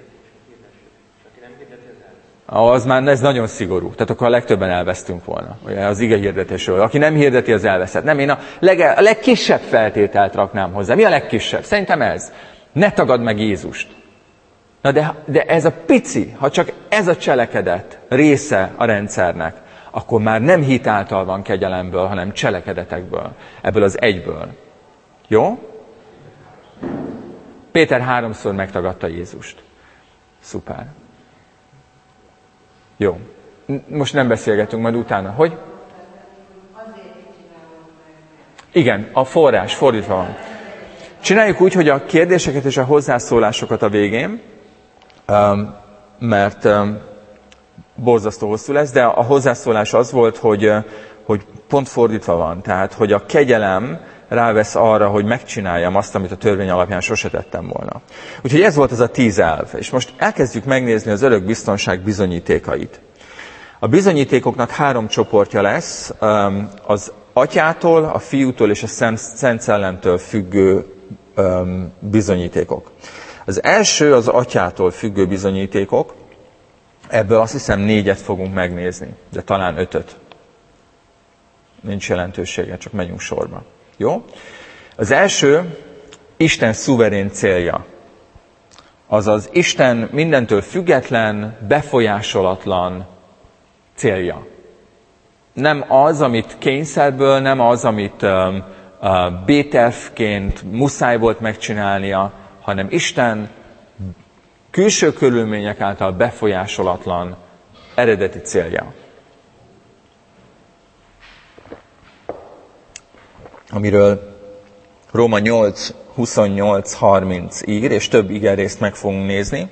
Speaker 2: Az már ez nagyon szigorú. Tehát akkor a legtöbben elvesztünk volna. Ugye, az ige hirdetésről. Aki nem hirdeti, az elveszett. Nem, én a legkisebb feltételt raknám hozzá. Mi a legkisebb? Szerintem ez. Ne tagadd meg Jézust. Na de ez a pici, ha csak ez a cselekedet része a rendszernek, akkor már nem hit által van kegyelemből, hanem cselekedetekből. Ebből az egyből. Jó? Péter 3-szor megtagadta Jézust. Szuper. Jó. Most nem beszélgetünk, majd utána. Hogy? Igen, a forrás fordítva van. Csináljuk úgy, hogy a kérdéseket és a hozzászólásokat a végén, mert borzasztó hosszú lesz, de a hozzászólás az volt, hogy pont fordítva van. Tehát, hogy a kegyelem rávesz arra, hogy megcsináljam azt, amit a törvény alapján sose tettem volna. Úgyhogy ez volt az a 10 elv. És most elkezdjük megnézni az örök biztonság bizonyítékait. A bizonyítékoknak 3 csoportja lesz, az Atyától, a Fiútól és a Szent Szellemtől függő bizonyítékok. Az első az Atyától függő bizonyítékok, ebből azt hiszem 4-et fogunk megnézni, de talán 5-öt. Nincs jelentősége, csak megyünk sorba. Jó? Az első Isten szuverén célja. Azaz Isten mindentől független, befolyásolatlan célja. Nem az, amit kényszerből, nem az, amit B-tervként muszáj volt megcsinálnia, hanem Isten külső körülmények által befolyásolatlan eredeti célja. Amiről Róma 8, 28, 30 ír, és több igerészt meg fogunk nézni.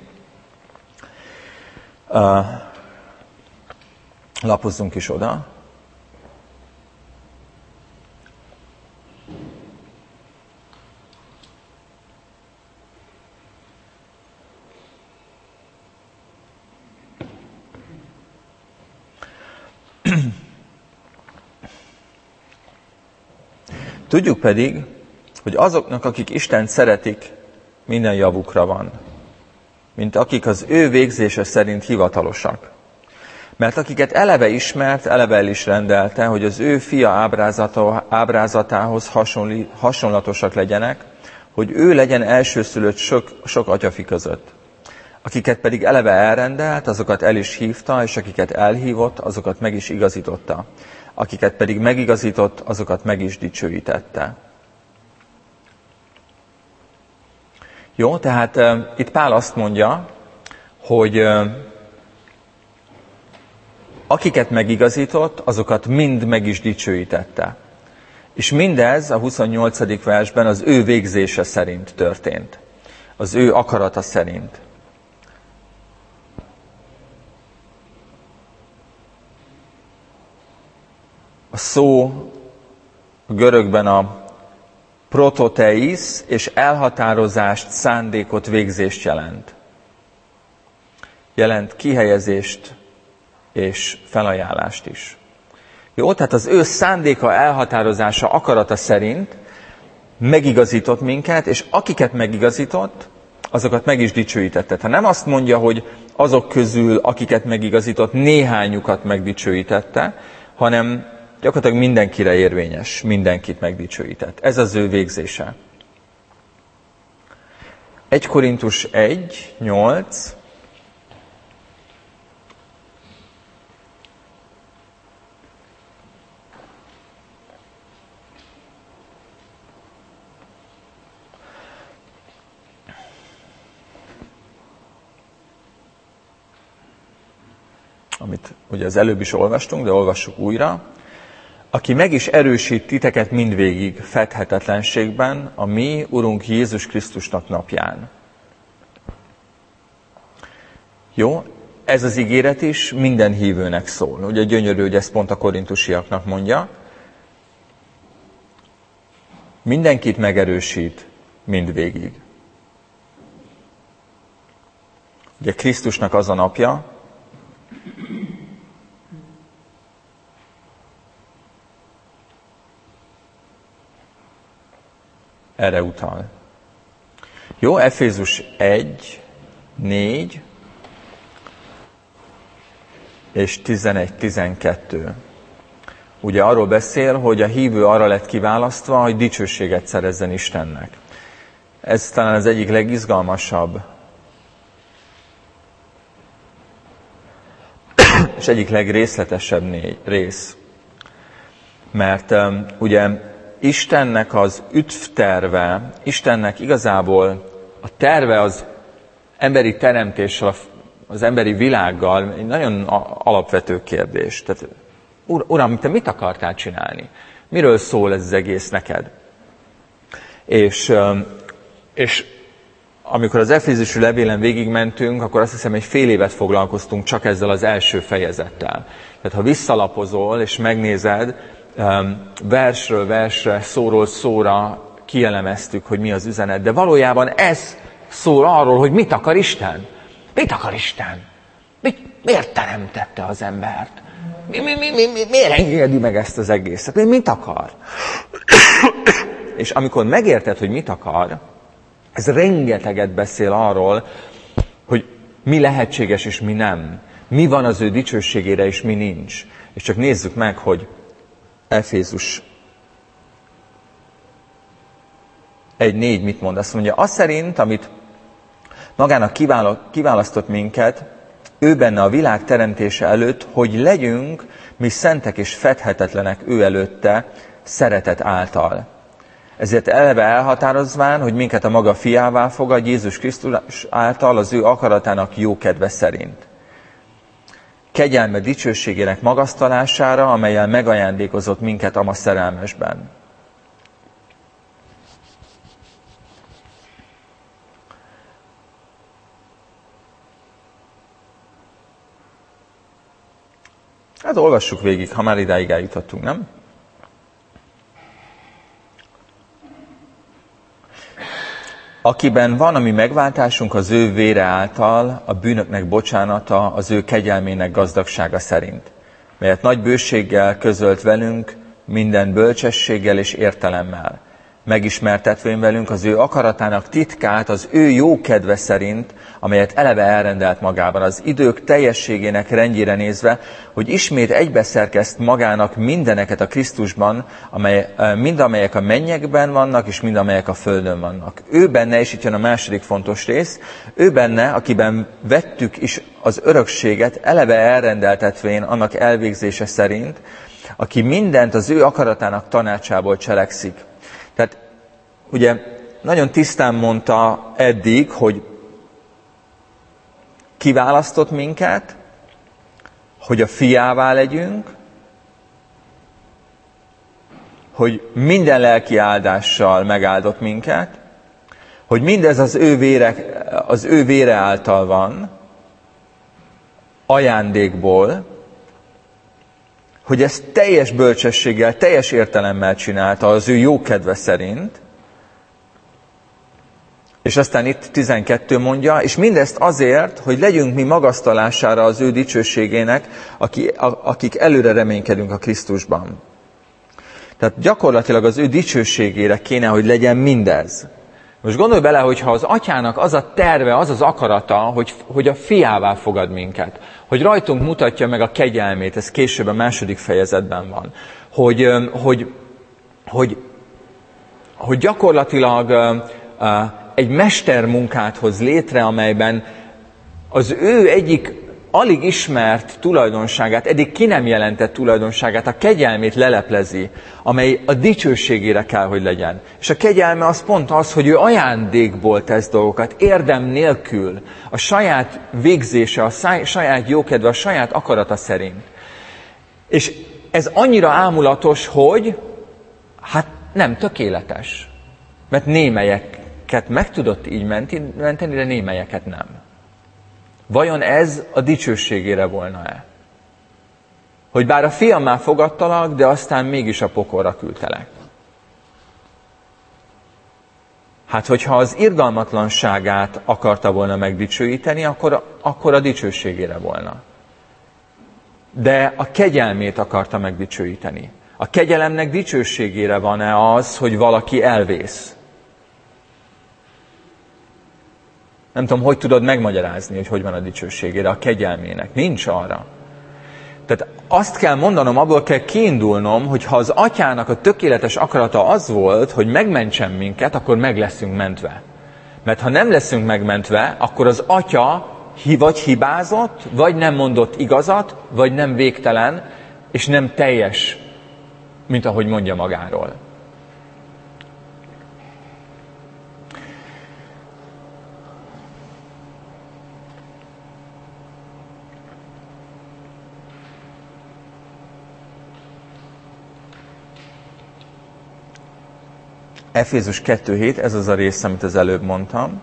Speaker 2: Lapozzunk is oda. Tudjuk pedig, hogy azoknak, akik Istent szeretik, minden javukra van, mint akik az ő végzése szerint hivatalosak. Mert akiket eleve ismert, eleve el is rendelte, hogy az ő fia ábrázatához hasonlatosak legyenek, hogy ő legyen elsőszülött sok atyafi között. Akiket pedig eleve elrendelt, azokat el is hívta, és akiket elhívott, azokat meg is igazította. Akiket pedig megigazított, azokat meg is dicsőítette. Jó, tehát itt Pál azt mondja, hogy akiket megigazított, azokat mind meg is dicsőítette. És mindez a 28. versben az ő végzése szerint történt. Az ő akarata szerint. A szó a görögben a prototeis és elhatározást, szándékot, végzést jelent. Jelent kihelyezést és felajánlást is. Jó, tehát az ő szándéka, elhatározása, akarata szerint megigazított minket, és akiket megigazított, azokat meg is dicsőítette. Tehát nem azt mondja, hogy azok közül, akiket megigazított, néhányukat megdicsőítette, hanem gyakorlatilag mindenkire érvényes, mindenkit megdicsőített. Ez az ő végzése. 1 Korintus 1, 8. Amit ugye az előbb is olvastunk, de olvassuk újra. Aki meg is erősít titeket mindvégig fedhetetlenségben a mi Urunk Jézus Krisztusnak napján. Jó, ez az ígéret is minden hívőnek szól. Ugye gyönyörű, hogy ezt pont a korintusiaknak mondja. Mindenkit megerősít mindvégig. Ugye Krisztusnak az a napja, erre utal. Jó, Efézus 1, 4 és 11, 12. Ugye arról beszél, hogy a hívő arra lett kiválasztva, hogy dicsőséget szerezzen Istennek. Ez talán az egyik legizgalmasabb és egyik legrészletesebb rész. Mert ugye Istennek az üdvterve, Istennek igazából a terve az emberi teremtéssel, az emberi világgal egy nagyon alapvető kérdés. Tehát, Uram, te mit akartál csinálni? Miről szól ez az egész neked? És amikor az Efézusi levélen végigmentünk, akkor azt hiszem, egy fél évet foglalkoztunk csak ezzel az első fejezettel. Tehát ha visszalapozol és megnézed, versről versre, szóról szóra kielemeztük, hogy mi az üzenet. De valójában ez szól arról, hogy mit akar Isten. Mit akar Isten? Miért teremtette az embert? Miért engedi meg ezt az egészet? Mit akar? És amikor megérted, hogy mit akar, ez rengeteget beszél arról, hogy mi lehetséges és mi nem. Mi van az ő dicsőségére és mi nincs. És csak nézzük meg, hogy Efézus 1.4 mit mond? Azt mondja, az szerint, amit magának kiválasztott minket, ő benne a világ teremtése előtt, hogy legyünk mi szentek és fedhetetlenek ő előtte szeretet által. Ezért eleve elhatározván, hogy minket a maga fiává fogad Jézus Krisztus által az ő akaratának jókedve szerint. Kegyelme dicsőségének magasztalására, amellyel megajándékozott minket ama szerelmesben. Hát olvassuk végig, ha már idáig eljutottunk, nem? Akiben van a mi megváltásunk az ő vére által, a bűnöknek bocsánata az ő kegyelmének gazdagsága szerint, melyet nagy bőséggel közölt velünk minden bölcsességgel és értelemmel, megismertetvén velünk az ő akaratának titkát az ő jó kedve szerint, amelyet eleve elrendelt magában az idők teljességének rendjére nézve, hogy ismét egybeszerkeszt magának mindeneket a Krisztusban, mind amelyek a mennyekben vannak, és mind amelyek a földön vannak. Ő benne, és itt jön a második fontos rész, ő benne, akiben vettük is az örökséget, eleve elrendeltetvén annak elvégzése szerint, aki mindent az ő akaratának tanácsából cselekszik. Tehát ugye nagyon tisztán mondta eddig, hogy kiválasztott minket, hogy a fiává legyünk, hogy minden lelki áldással megáldott minket, hogy mindez az ő vére által van, ajándékból, hogy ezt teljes bölcsességgel, teljes értelemmel csinálta az ő jó kedve szerint, és aztán itt 12 mondja, és mindezt azért, hogy legyünk mi magasztalására az ő dicsőségének, akik előre reménykedünk a Krisztusban. Tehát gyakorlatilag az ő dicsőségére kéne, hogy legyen mindez. Most gondolj bele, hogyha az atyának az a terve, az az akarata, hogy a fiává fogad minket, hogy rajtunk mutatja meg a kegyelmét, ez később a második fejezetben van, hogy gyakorlatilag egy mestermunkát hoz létre, amelyben az ő egyik alig ismert tulajdonságát, eddig ki nem jelentett tulajdonságát, a kegyelmét leleplezi, amely a dicsőségére kell, hogy legyen. És a kegyelme az pont az, hogy ő ajándékból tesz dolgokat, érdem nélkül, a saját végzése, a saját jókedve, a saját akarata szerint. És ez annyira ámulatos, hogy hát nem tökéletes. Mert némelyeket meg tudott így menteni, de némelyeket nem. Vajon ez a dicsőségére volna-e? Hogy bár a fiammá fogadtalak, de aztán mégis a pokolra küldtelek. Hát, hogyha az irgalmatlanságát akarta volna megdicsőíteni, akkor a dicsőségére volna. De a kegyelmét akarta megdicsőíteni. A kegyelemnek dicsőségére van-e az, hogy valaki elvész? Nem tudom, hogy tudod megmagyarázni, hogy van a dicsőségére, a kegyelmének. Nincs arra. Tehát azt kell mondanom, abból kell kiindulnom, hogy ha az atyának a tökéletes akarata az volt, hogy megmentsen minket, akkor meg leszünk mentve. Mert ha nem leszünk megmentve, akkor az atya vagy hibázott, vagy nem mondott igazat, vagy nem végtelen, és nem teljes, mint ahogy mondja magáról. Efézus 2.7, ez az a rész, amit az előbb mondtam.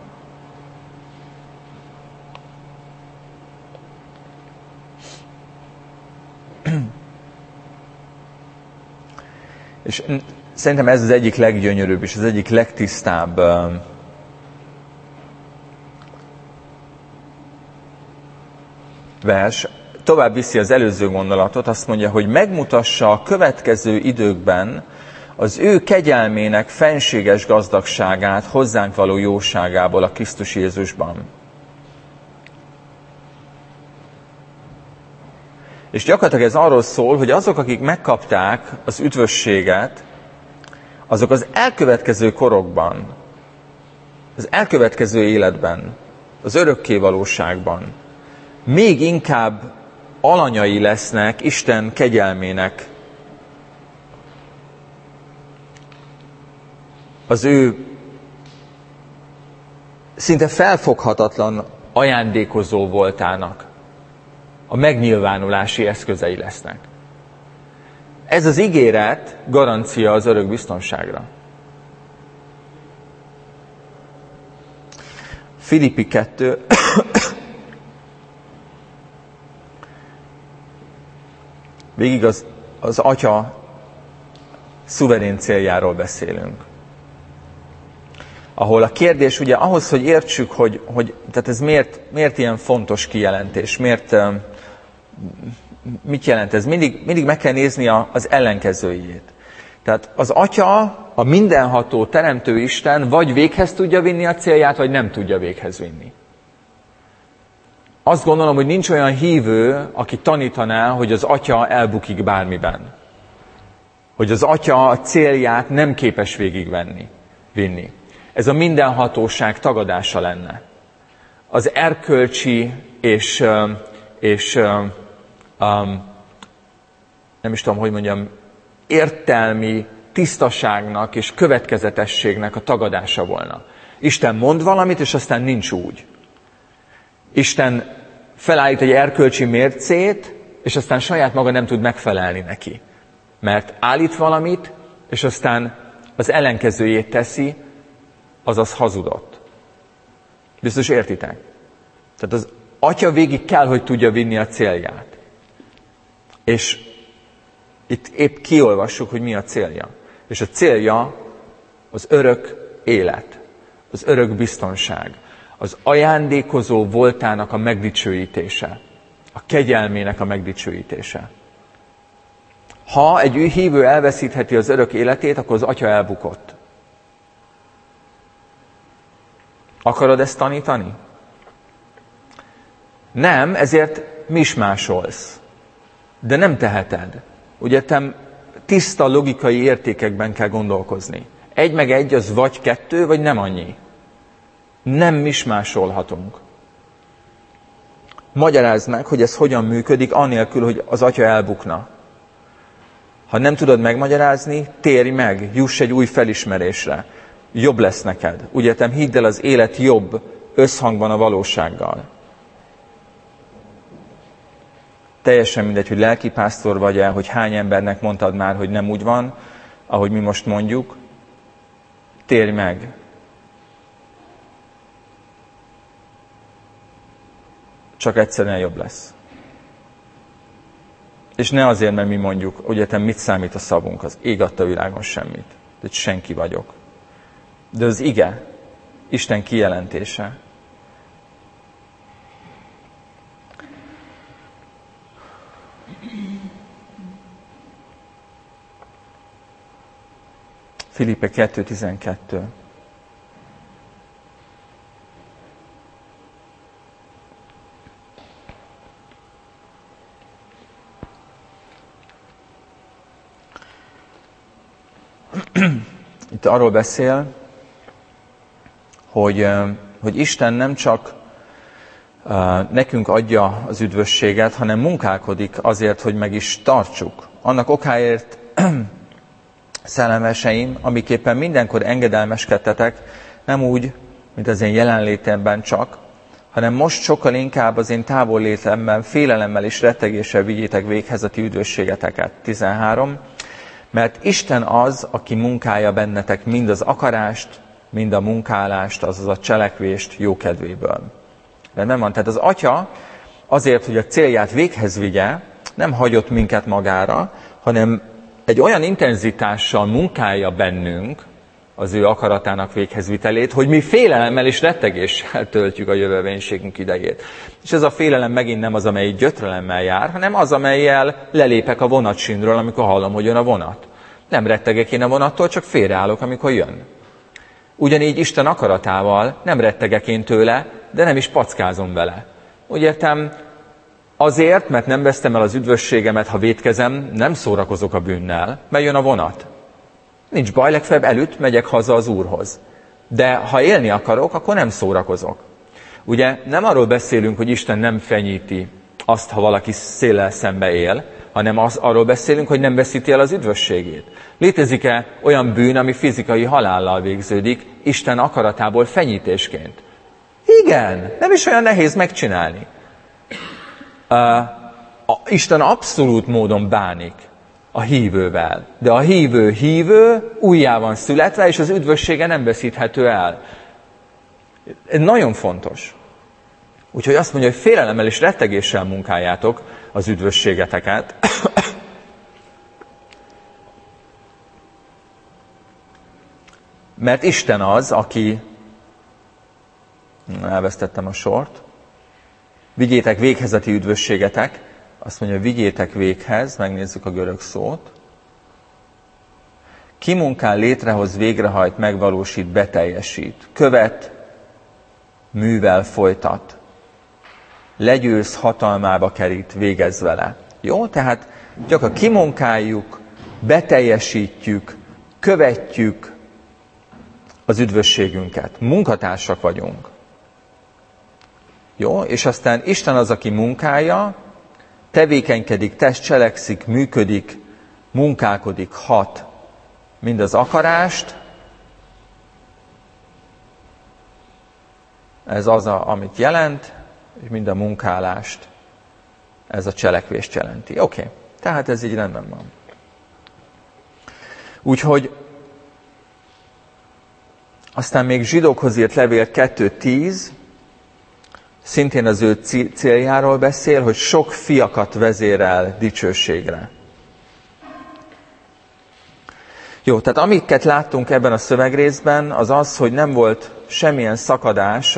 Speaker 2: És szerintem ez az egyik leggyönyörűbb, és az egyik legtisztább vers. Tovább viszi az előző gondolatot, azt mondja, hogy megmutassa a következő időkben az ő kegyelmének fenséges gazdagságát hozzánk való jóságából a Krisztus Jézusban. És gyakorlatilag ez arról szól, hogy azok, akik megkapták az üdvösséget, azok az elkövetkező korokban, az elkövetkező életben, az örökké valóságban még inkább alanyai lesznek Isten kegyelmének. az ő szinte felfoghatatlan ajándékozó voltának a megnyilvánulási eszközei lesznek. Ez az ígéret garancia az örök biztonságra. Filippi 2. Végig az Atya szuverén céljáról beszélünk. Ahol a kérdés, ugye ahhoz, hogy értsük, hogy tehát ez miért ilyen fontos kijelentés, mit jelent ez? Mindig meg kell nézni az ellenkezőjét. Tehát az Atya, a mindenható teremtő Isten vagy véghez tudja vinni a célját, vagy nem tudja véghez vinni. Azt gondolom, hogy nincs olyan hívő, aki tanítaná, hogy az Atya elbukik bármiben. Hogy az Atya a célját nem képes végigvinni. Ez a mindenhatóság tagadása lenne. Az erkölcsi és nem is tudom, hogy mondjam, értelmi tisztaságnak és következetességnek a tagadása volna. Isten mond valamit, és aztán nincs úgy. Isten felállít egy erkölcsi mércét, és aztán saját maga nem tud megfelelni neki. Mert állít valamit, és aztán az ellenkezőjét teszi, azaz hazudott. Biztos értitek? Tehát az Atya végig kell, hogy tudja vinni a célját. És itt épp kiolvassuk, hogy mi a célja. És a célja az örök élet, az örök biztonság, az ajándékozó voltának a megdicsőítése, a kegyelmének a megdicsőítése. Ha egy hívő elveszítheti az örök életét, akkor az Atya elbukott. Akarod ezt tanítani? Nem, ezért mismásolsz. De nem teheted. Ugye te tiszta logikai értékekben kell gondolkozni. 1 meg 1 az vagy 2, vagy nem annyi. Nem mismásolhatunk. Magyarázd meg, hogy ez hogyan működik, anélkül, hogy az Atya elbukna. Ha nem tudod megmagyarázni, térj meg, juss egy új felismerésre. Jobb lesz neked. Ugye te hidd el, az élet jobb összhangban a valósággal. Teljesen mindegy, hogy lelkipásztor vagy-e, hogy hány embernek mondtad már, hogy nem úgy van, ahogy mi most mondjuk. Térj meg. Csak egyszerűen jobb lesz. És ne azért, mert mi mondjuk, ugye te mit számít a szavunk, az ég adta világon semmit. De senki vagyok. De az ige, Isten kijelentése. Filippe 2:12. Itt arról beszél, hogy Isten nem csak nekünk adja az üdvösséget, hanem munkálkodik azért, hogy meg is tartsuk. Annak okáért, szellemeseim, amiképpen mindenkor engedelmeskedtetek, nem úgy, mint az én jelenlétemben csak, hanem most sokkal inkább az én távollétemben félelemmel és rettegéssel vigyétek véghez a ti üdvösségeteket. 13. Mert Isten az, aki munkálja bennetek mind az akarást, mind a munkálást, azaz a cselekvést jókedvéből. Rendben van? Tehát az Atya azért, hogy a célját véghez vigye, nem hagyott minket magára, hanem egy olyan intenzitással munkálja bennünk az ő akaratának véghezvitelét, hogy mi félelemmel és rettegéssel töltjük a jövevénységünk idejét. És ez a félelem megint nem az, amely gyötrelemmel jár, hanem az, amellyel lelépek a vonatsínről, amikor hallom, hogy jön a vonat. Nem rettegek én a vonattól, csak félreállok, amikor jön. Ugyanígy Isten akaratával nem rettegek én tőle, de nem is packázom vele. Úgy értem, azért, mert nem vesztem el az üdvösségemet, ha vétkezem, nem szórakozok a bűnnel, mert jön a vonat. Nincs baj, legfeljebb elütt, megyek haza az Úrhoz. De ha élni akarok, akkor nem szórakozok. Ugye nem arról beszélünk, hogy Isten nem fenyíti azt, ha valaki széllel szembe él, hanem arról beszélünk, hogy nem veszíti el az üdvösségét. Létezik-e olyan bűn, ami fizikai halállal végződik, Isten akaratából fenyítésként? Igen, nem is olyan nehéz megcsinálni. Isten abszolút módon bánik a hívővel, de a hívő újjá van születve, és az üdvössége nem veszíthető el. Ez nagyon fontos. Úgyhogy azt mondja, hogy félelemmel és rettegéssel munkáljátok az üdvösségeteket. Mert Isten az, aki... Elvesztettem a sort. Vigyétek véghez a ti üdvösségetek. Azt mondja, vigyétek véghez, megnézzük a görög szót. Kimunkál, létrehoz, végrehajt, megvalósít, beteljesít. Követ, művel, folytat. Legyőz, hatalmába kerít, végez vele. Jó? Tehát csak kimunkáljuk, beteljesítjük, követjük az üdvösségünket. Munkatársak vagyunk. Jó? És aztán Isten az, aki munkálja, tevékenykedik, cselekszik, működik, munkálkodik, hat. Mind az akarást, ez az, amit jelent, és mind a munkálást, ez a cselekvést jelenti. Oké, tehát ez így rendben van. Úgyhogy aztán még zsidókhoz írt levél 2.10, szintén az ő céljáról beszél, hogy sok fiakat vezérel dicsőségre. Jó, tehát amiket láttunk ebben a szövegrészben, az az, hogy nem volt semmilyen szakadás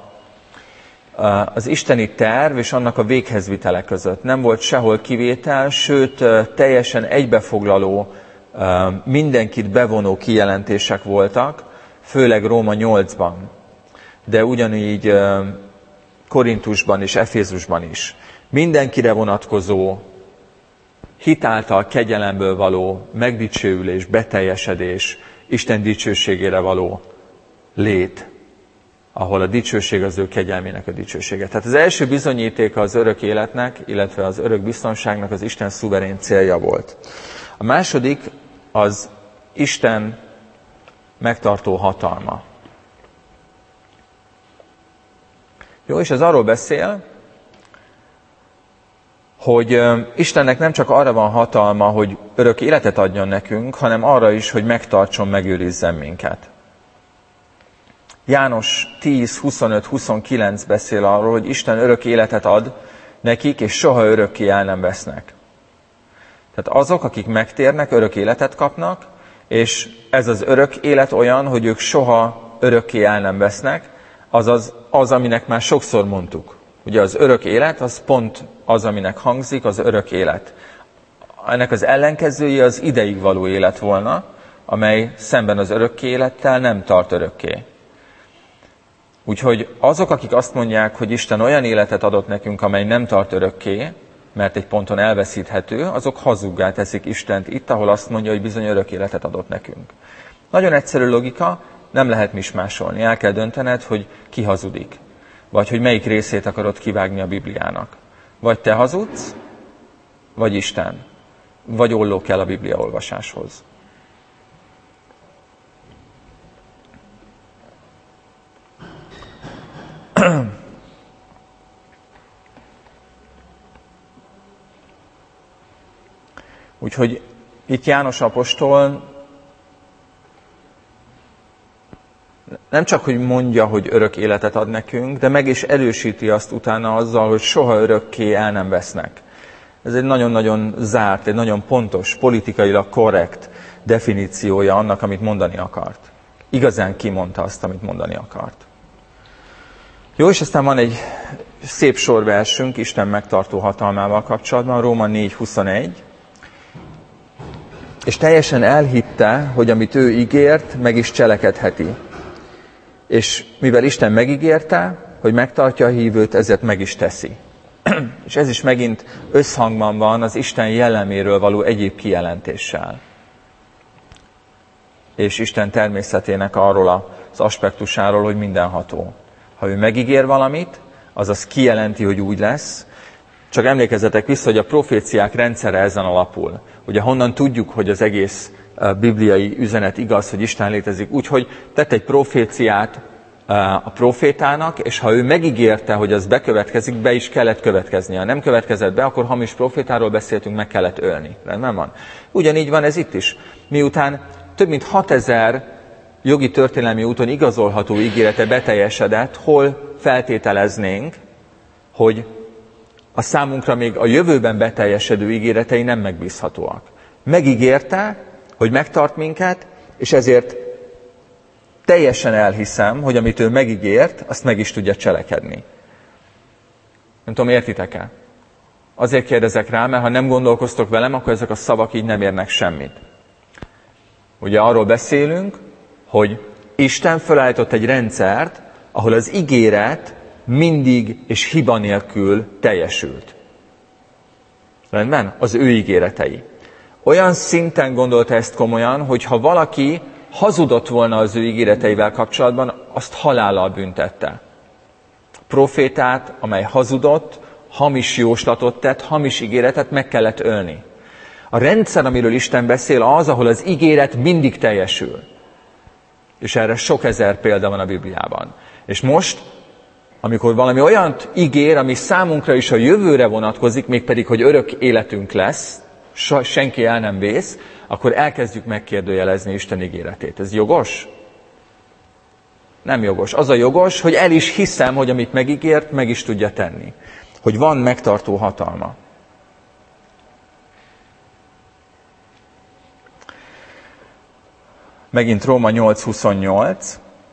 Speaker 2: az isteni terv és annak a véghezvitele között. Nem volt sehol kivétel, sőt teljesen egybefoglaló, mindenkit bevonó kijelentések voltak, főleg Róma 8-ban, de ugyanígy Korintusban és Efézusban is. Mindenkire vonatkozó, hitáltal kegyelemből való megdicsőülés, beteljesedés, Isten dicsőségére való lét, ahol a dicsőség az ő kegyelmének a dicsősége. Tehát az első bizonyítéka az örök életnek, illetve az örök biztonságnak az Isten szuverén célja volt. A második az Isten megtartó hatalma. Jó, és ez arról beszél, hogy Istennek nem csak arra van hatalma, hogy örök életet adjon nekünk, hanem arra is, hogy megtartson, megőrizzen minket. János 10, 25, 29 beszél arról, hogy Isten örök életet ad nekik, és soha örökké el nem vesznek. Tehát azok, akik megtérnek, örök életet kapnak, és ez az örök élet olyan, hogy ők soha örökké el nem vesznek, azaz az, aminek már sokszor mondtuk. Ugye az örök élet, az pont az, aminek hangzik, az örök élet. Ennek az ellenkezője az ideig való élet volna, amely szemben az örökké élettel nem tart örökké. Úgyhogy azok, akik azt mondják, hogy Isten olyan életet adott nekünk, amely nem tart örökké, mert egy ponton elveszíthető, azok hazuggá teszik Istent itt, ahol azt mondja, hogy bizony örök életet adott nekünk. Nagyon egyszerű logika, nem lehet mismásolni. El kell döntened, hogy ki hazudik. Vagy hogy melyik részét akarod kivágni a Bibliának. Vagy te hazudsz, vagy Isten. Vagy olló kell a Biblia olvasáshoz. Úgyhogy itt János apostol nem csak, hogy mondja, hogy örök életet ad nekünk, de meg is erősíti azt utána azzal, hogy soha örökké el nem vesznek. Ez egy nagyon-nagyon zárt, egy nagyon pontos, politikailag korrekt definíciója annak, amit mondani akart. Igazán kimondta azt, amit mondani akart. Jó, és aztán van egy szép sorversünk Isten megtartó hatalmával kapcsolatban, Róma 4.21. És teljesen elhitte, hogy amit ő ígért, meg is cselekedheti. És mivel Isten megígérte, hogy megtartja a hívőt, ezért meg is teszi. És ez is megint összhangban van az Isten jelleméről való egyéb kijelentéssel. És Isten természetének arról az aspektusáról, hogy mindenható. Ha ő megígér valamit, azaz kijelenti, hogy úgy lesz, Csak emlékezzetek vissza, hogy a proféciák rendszere ezen alapul. Ugye honnan tudjuk, hogy az egész bibliai üzenet igaz, hogy Isten létezik? Úgyhogy tett egy proféciát a profétának, és ha ő megígérte, hogy az bekövetkezik, be is kellett következnie. Ha nem következett be, akkor hamis profétáról beszéltünk, meg kellett ölni. Rendben van? Ugyanígy van ez itt is. Miután több mint 6000 jogi történelmi úton igazolható ígérete beteljesedett, hol feltételeznénk, hogy a számunkra még a jövőben beteljesedő ígéretei nem megbízhatóak. Megígérte, hogy megtart minket, és ezért teljesen elhiszem, hogy amit ő megígért, azt meg is tudja cselekedni. Nem tudom, értitek-e? Azért kérdezek rá, mert ha nem gondolkoztok velem, akkor ezek a szavak így nem érnek semmit. Ugye arról beszélünk, hogy Isten felállított egy rendszert, ahol az ígéret mindig és hiba nélkül teljesült. Rendben? Az ő ígéretei. Olyan szinten gondolta ezt komolyan, hogy ha valaki hazudott volna az ő ígéreteivel kapcsolatban, azt halállal büntette. Profétát, amely hazudott, hamis jóslatot tett, hamis ígéretet meg kellett ölni. A rendszer, amiről Isten beszél, az, ahol az ígéret mindig teljesül. És erre sok ezer példa van a Bibliában. És most, amikor valami olyant ígér, ami számunkra is a jövőre vonatkozik, mégpedig, hogy örök életünk lesz, senki el nem vész, akkor elkezdjük megkérdőjelezni Isten ígéretét. Ez jogos? Nem jogos. Az a jogos, hogy el is hiszem, hogy amit megígért, meg is tudja tenni. Hogy van megtartó hatalma. Megint Róma 8:28.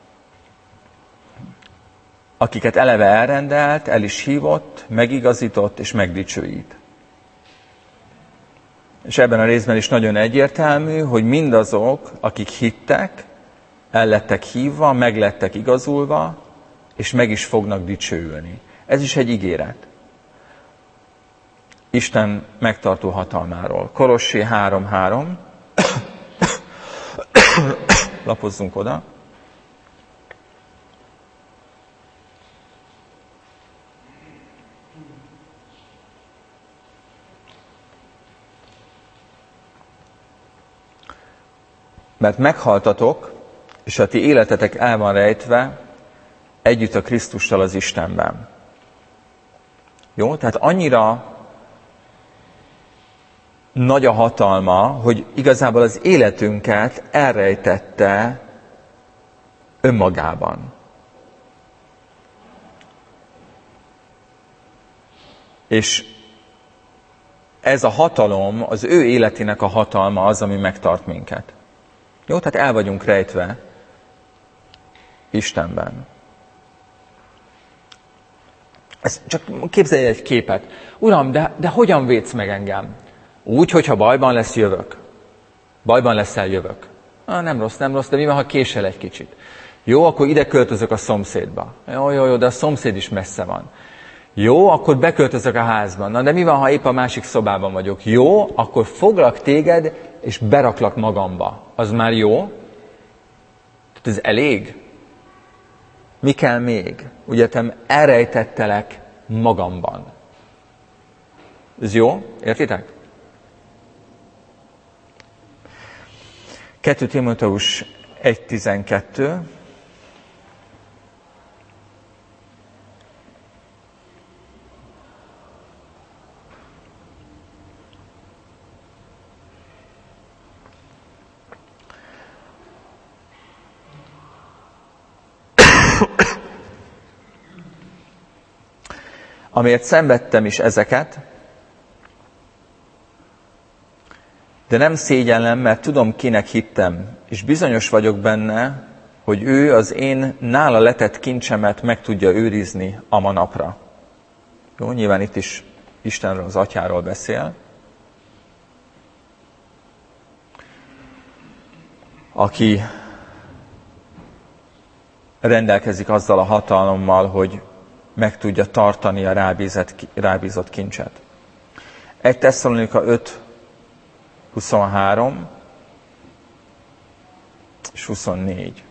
Speaker 2: Akiket eleve elrendelt, el is hívott, megigazított és megdicsőít. És ebben a részben is nagyon egyértelmű, hogy mindazok, akik hittek, el lettek hívva, meg lettek igazulva, és meg is fognak dicsőülni. Ez is egy ígéret. Isten megtartó hatalmáról. Kolossé 3:3. Lapozzunk oda. Mert meghaltatok, és a ti életetek el van rejtve együtt a Krisztussal az Istenben. Jó? Tehát annyira nagy a hatalma, hogy igazából az életünket elrejtette önmagában. És ez a hatalom, az ő életének a hatalma az, ami megtart minket. Jó, tehát el vagyunk rejtve Istenben. Csak képzelj egy képet. Uram, de hogyan védsz meg engem? Úgy, hogyha bajban lesz, jövök. Bajban leszel, jövök. Nem rossz, de mi van, ha késel egy kicsit? Jó, akkor ide költözök a szomszédba. Jó, de a szomszéd is messze van. Jó, akkor beköltözök a házban. Na, de mi van, ha épp a másik szobában vagyok? Jó, akkor foglak téged, és beraklak magamba. Az már jó? Tehát ez elég? Mi kell még? Ugye te elrejtettelek magamban. Ez jó? Értitek? 2 Timóteus 1:12. Amiért szenvedtem is ezeket, de nem szégyellem, mert tudom, kinek hittem, és bizonyos vagyok benne, hogy ő az én nála letett kincsemet meg tudja őrizni a manapra. Jó, nyilván itt is Istenről, az Atyáról beszél, aki rendelkezik azzal a hatalommal, hogy meg tudja tartani a rábízott kincset. 1 Tesszalonika 5:23 és 24.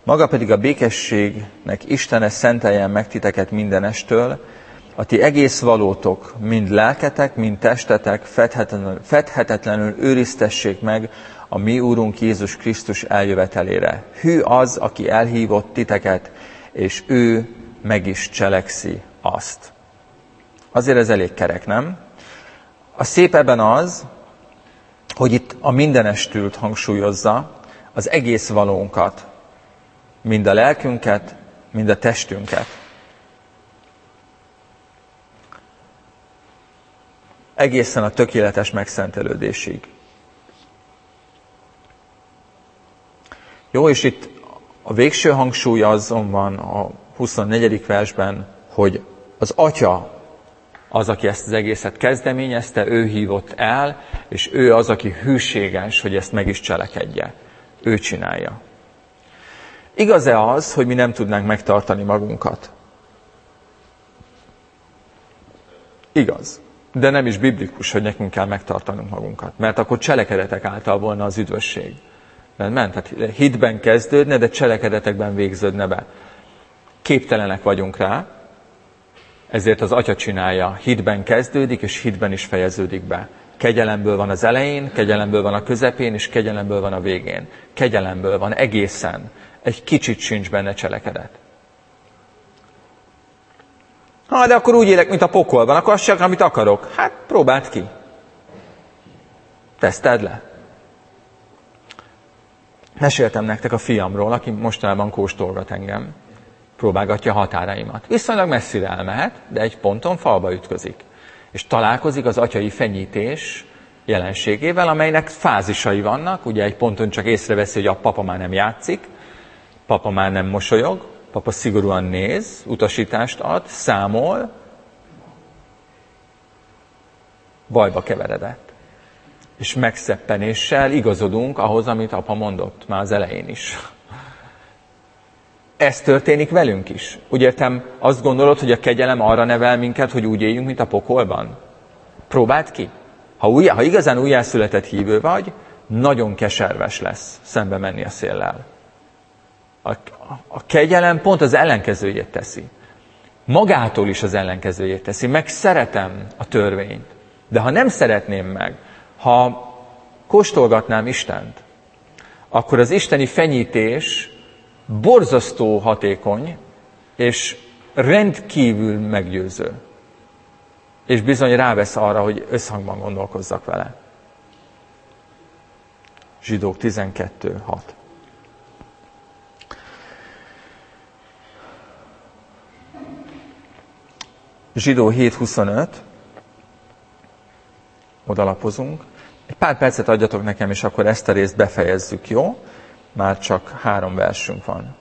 Speaker 2: Maga pedig a békességnek Istene szenteljen meg titeket mindenestől, a ti egész valótok, mind lelketek, mind testetek fedhetetlenül őriztessék meg a mi Úrunk Jézus Krisztus eljövetelére. Hű az, aki elhívott titeket, és ő meg is cselekszi azt. Azért ez elég kerek, nem? A szép ebben az, hogy itt a mindenestült hangsúlyozza, az egész valónkat, mind a lelkünket, mind a testünket. Egészen a tökéletes megszentelődésig. Jó, és itt a végső hangsúly azon van a 24. versben, hogy az Atya az, aki ezt az egészet kezdeményezte, ő hívott el, és ő az, aki hűséges, hogy ezt meg is cselekedje. Ő csinálja. Igaz-e az, hogy mi nem tudnánk megtartani magunkat? Igaz. De nem is biblikus, hogy nekünk kell megtartanunk magunkat. Mert akkor cselekedetek által volna az üdvösség. Tehát hitben kezdődne, de cselekedetekben végződne be. Képtelenek vagyunk rá, ezért az Atya csinálja. Hitben kezdődik, és hitben is fejeződik be. Kegyelemből van az elején, kegyelemből van a közepén, és kegyelemből van a végén. Kegyelemből van egészen. Egy kicsit sincs benne cselekedet. De akkor úgy élek, mint a pokolban, akkor azt csak, amit akarok. Hát, próbáld ki. Teszteld le. Meséltem nektek a fiamról, aki mostanában kóstolgat engem. Próbálgatja a határaimat. Viszonylag messzire elmehet, de egy ponton falba ütközik. És találkozik az atyai fenyítés jelenségével, amelynek fázisai vannak. Ugye egy ponton csak észreveszi, hogy a papa már nem játszik, papa már nem mosolyog, papa szigorúan néz, utasítást ad, számol, bajba keveredett. És megszeppenéssel igazodunk ahhoz, amit apa mondott már az elején is. Ez történik velünk is. Úgy értem, azt gondolod, hogy a kegyelem arra nevel minket, hogy úgy éljünk, mint a pokolban? Próbáld ki. Ha igazán újjászületett hívő vagy, nagyon keserves lesz szembe menni a széllel. A kegyelem pont az ellenkezőjét teszi. Magától is az ellenkezőjét teszi. Meg szeretem a törvényt. De ha nem szeretném meg, ha kóstolgatnám Istent, akkor az isteni fenyítés borzasztó hatékony, és rendkívül meggyőző. És bizony rávesz arra, hogy összhangban gondolkozzak vele. Zsidók 12.6. Zsidó 7.25. Odalapozunk. Egy pár percet adjatok nekem, és akkor ezt a részt befejezzük, jó? Már csak 3 versünk van.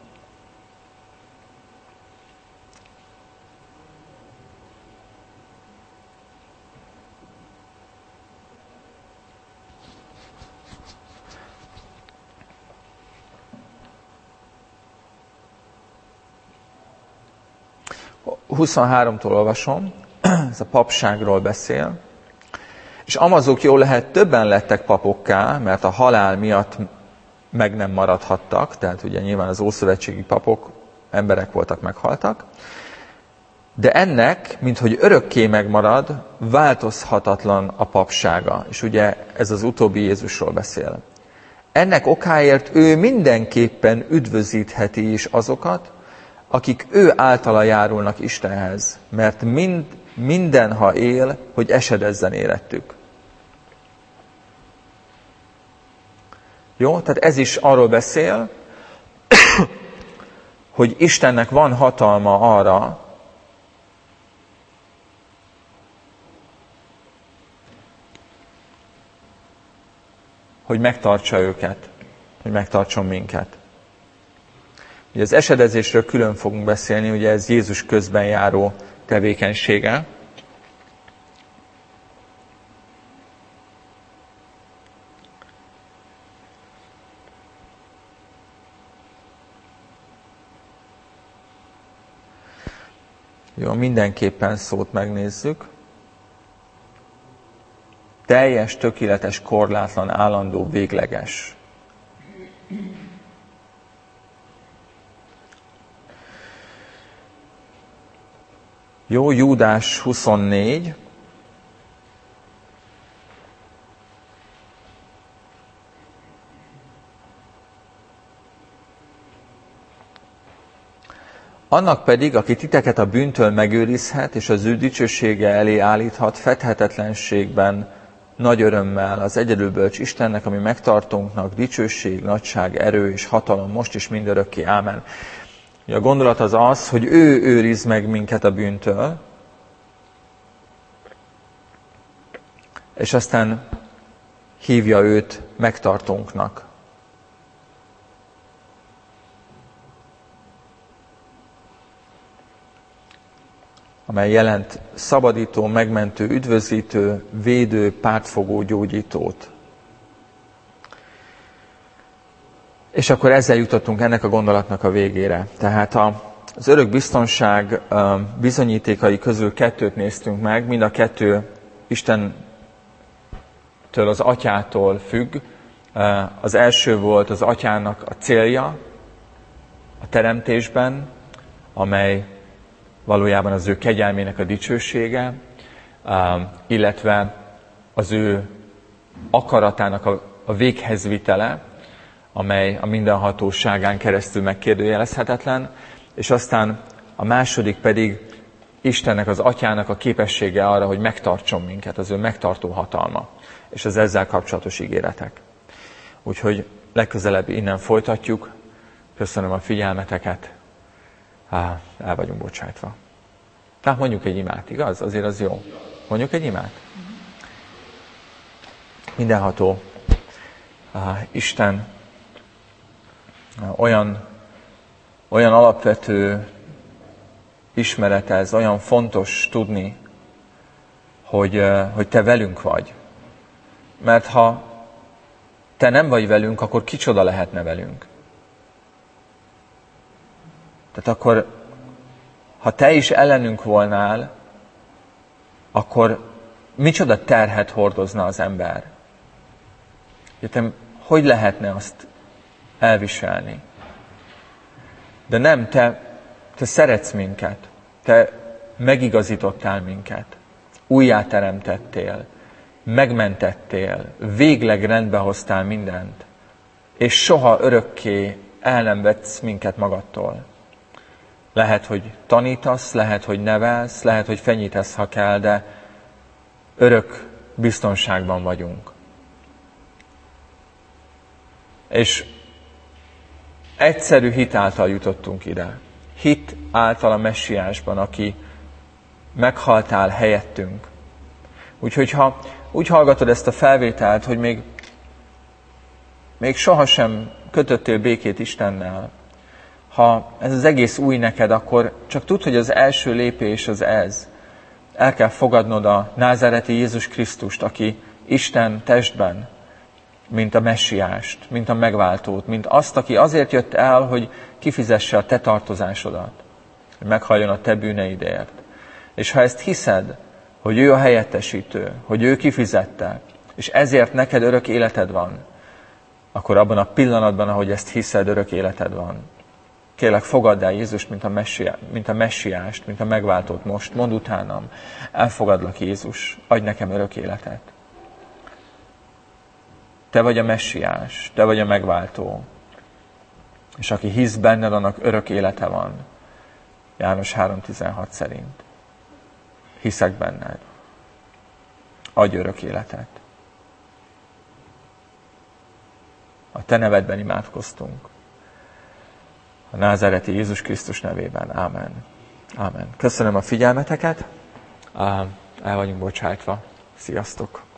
Speaker 2: A 23-tól olvasom, ez a papságról beszél. És amazok jól lehet többen lettek papokká, mert a halál miatt meg nem maradhattak, tehát ugye nyilván az ószövetségi papok emberek voltak, meghaltak, de ennek, minthogy örökké megmarad, változhatatlan a papsága. És ugye ez az utóbbi Jézusról beszél. Ennek okáért ő mindenképpen üdvözítheti is azokat, akik ő általa járulnak Istenhez, mert minden, ha él, hogy esedezzen érettük. Jó? Tehát ez is arról beszél, hogy Istennek van hatalma arra, hogy megtartsa őket, hogy megtartson minket. Ugye az esedezésről külön fogunk beszélni, ugye ez Jézus közben járó tevékenysége. Jó, mindenképpen szót megnézzük. Teljes, tökéletes, korlátlan, állandó, végleges. Jó, Júdás 24. Annak pedig, aki titeket a bűntől megőrizhet, és az ő dicsősége elé állíthat, fedhetetlenségben, nagy örömmel az egyedülbölcs Istennek, ami megtartónknak dicsőség, nagyság, erő és hatalom most is mindörökké. Ámen. A gondolat az az, hogy ő őriz meg minket a bűntől, és aztán hívja őt megtartónknak. Amely jelent szabadító, megmentő, üdvözítő, védő, pártfogó, gyógyítót. És akkor ezzel jutottunk ennek a gondolatnak a végére. Tehát az örök biztonság bizonyítékai közül 2 néztünk meg, mind a 2 Istentől, az Atyától függ. Az első volt az Atyának a célja a teremtésben, amely valójában az ő kegyelmének a dicsősége, illetve az ő akaratának a véghezvitele, amely a mindenhatóságán keresztül megkérdőjelezhetetlen, és aztán a második pedig Istennek, az Atyának a képessége arra, hogy megtartson minket, az ő megtartó hatalma, és az ezzel kapcsolatos ígéretek. Úgyhogy legközelebb innen folytatjuk. Köszönöm a figyelmeteket. El vagyunk bocsájtva. Tehát mondjuk egy imát, igaz? Azért az jó. Mondjuk egy imát. Mindenható Isten olyan alapvető ismeret ez, olyan fontos tudni, hogy te velünk vagy. Mert ha te nem vagy velünk, akkor kicsoda lehetne velünk? Tehát akkor, ha te is ellenünk volnál, akkor micsoda terhet hordozna az ember? Hogy lehetne azt elviselni? De nem, te szeretsz minket, te megigazítottál minket, újjáteremtettél, megmentettél, végleg rendbe hoztál mindent, és soha örökké el nem vetsz minket magadtól. Lehet, hogy tanítasz, lehet, hogy nevelsz, lehet, hogy fenyítesz, ha kell, de örök biztonságban vagyunk. És egyszerű hit által jutottunk ide. Hit által a Messiásban, aki meghaltál helyettünk. Úgyhogy ha úgy hallgatod ezt a felvételt, hogy még sohasem kötöttél békét Istennel, ha ez az egész új neked, akkor csak tudd, hogy az első lépés az ez. El kell fogadnod a názáreti Jézus Krisztust, aki Isten testben, mint a Messiást, mint a megváltót, mint azt, aki azért jött el, hogy kifizesse a te tartozásodat, hogy meghalljon a te bűneidért. És ha ezt hiszed, hogy ő a helyettesítő, hogy ő kifizette, és ezért neked örök életed van, akkor abban a pillanatban, ahogy ezt hiszed, örök életed van. Kérlek, fogadd el Jézust, mint a Messiást, mint a megváltót most. Mondd utánam, elfogadlak Jézus, adj nekem örök életet. Te vagy a Messiás, te vagy a megváltó. És aki hisz benned, annak örök élete van. János 3:16 szerint. Hiszek benned. Adj örök életet. A te nevedben imádkoztunk. A názáreti Jézus Krisztus nevében. Ámen. Ámen. Köszönöm a figyelmeteket. El vagyunk bocsájtva. Sziasztok!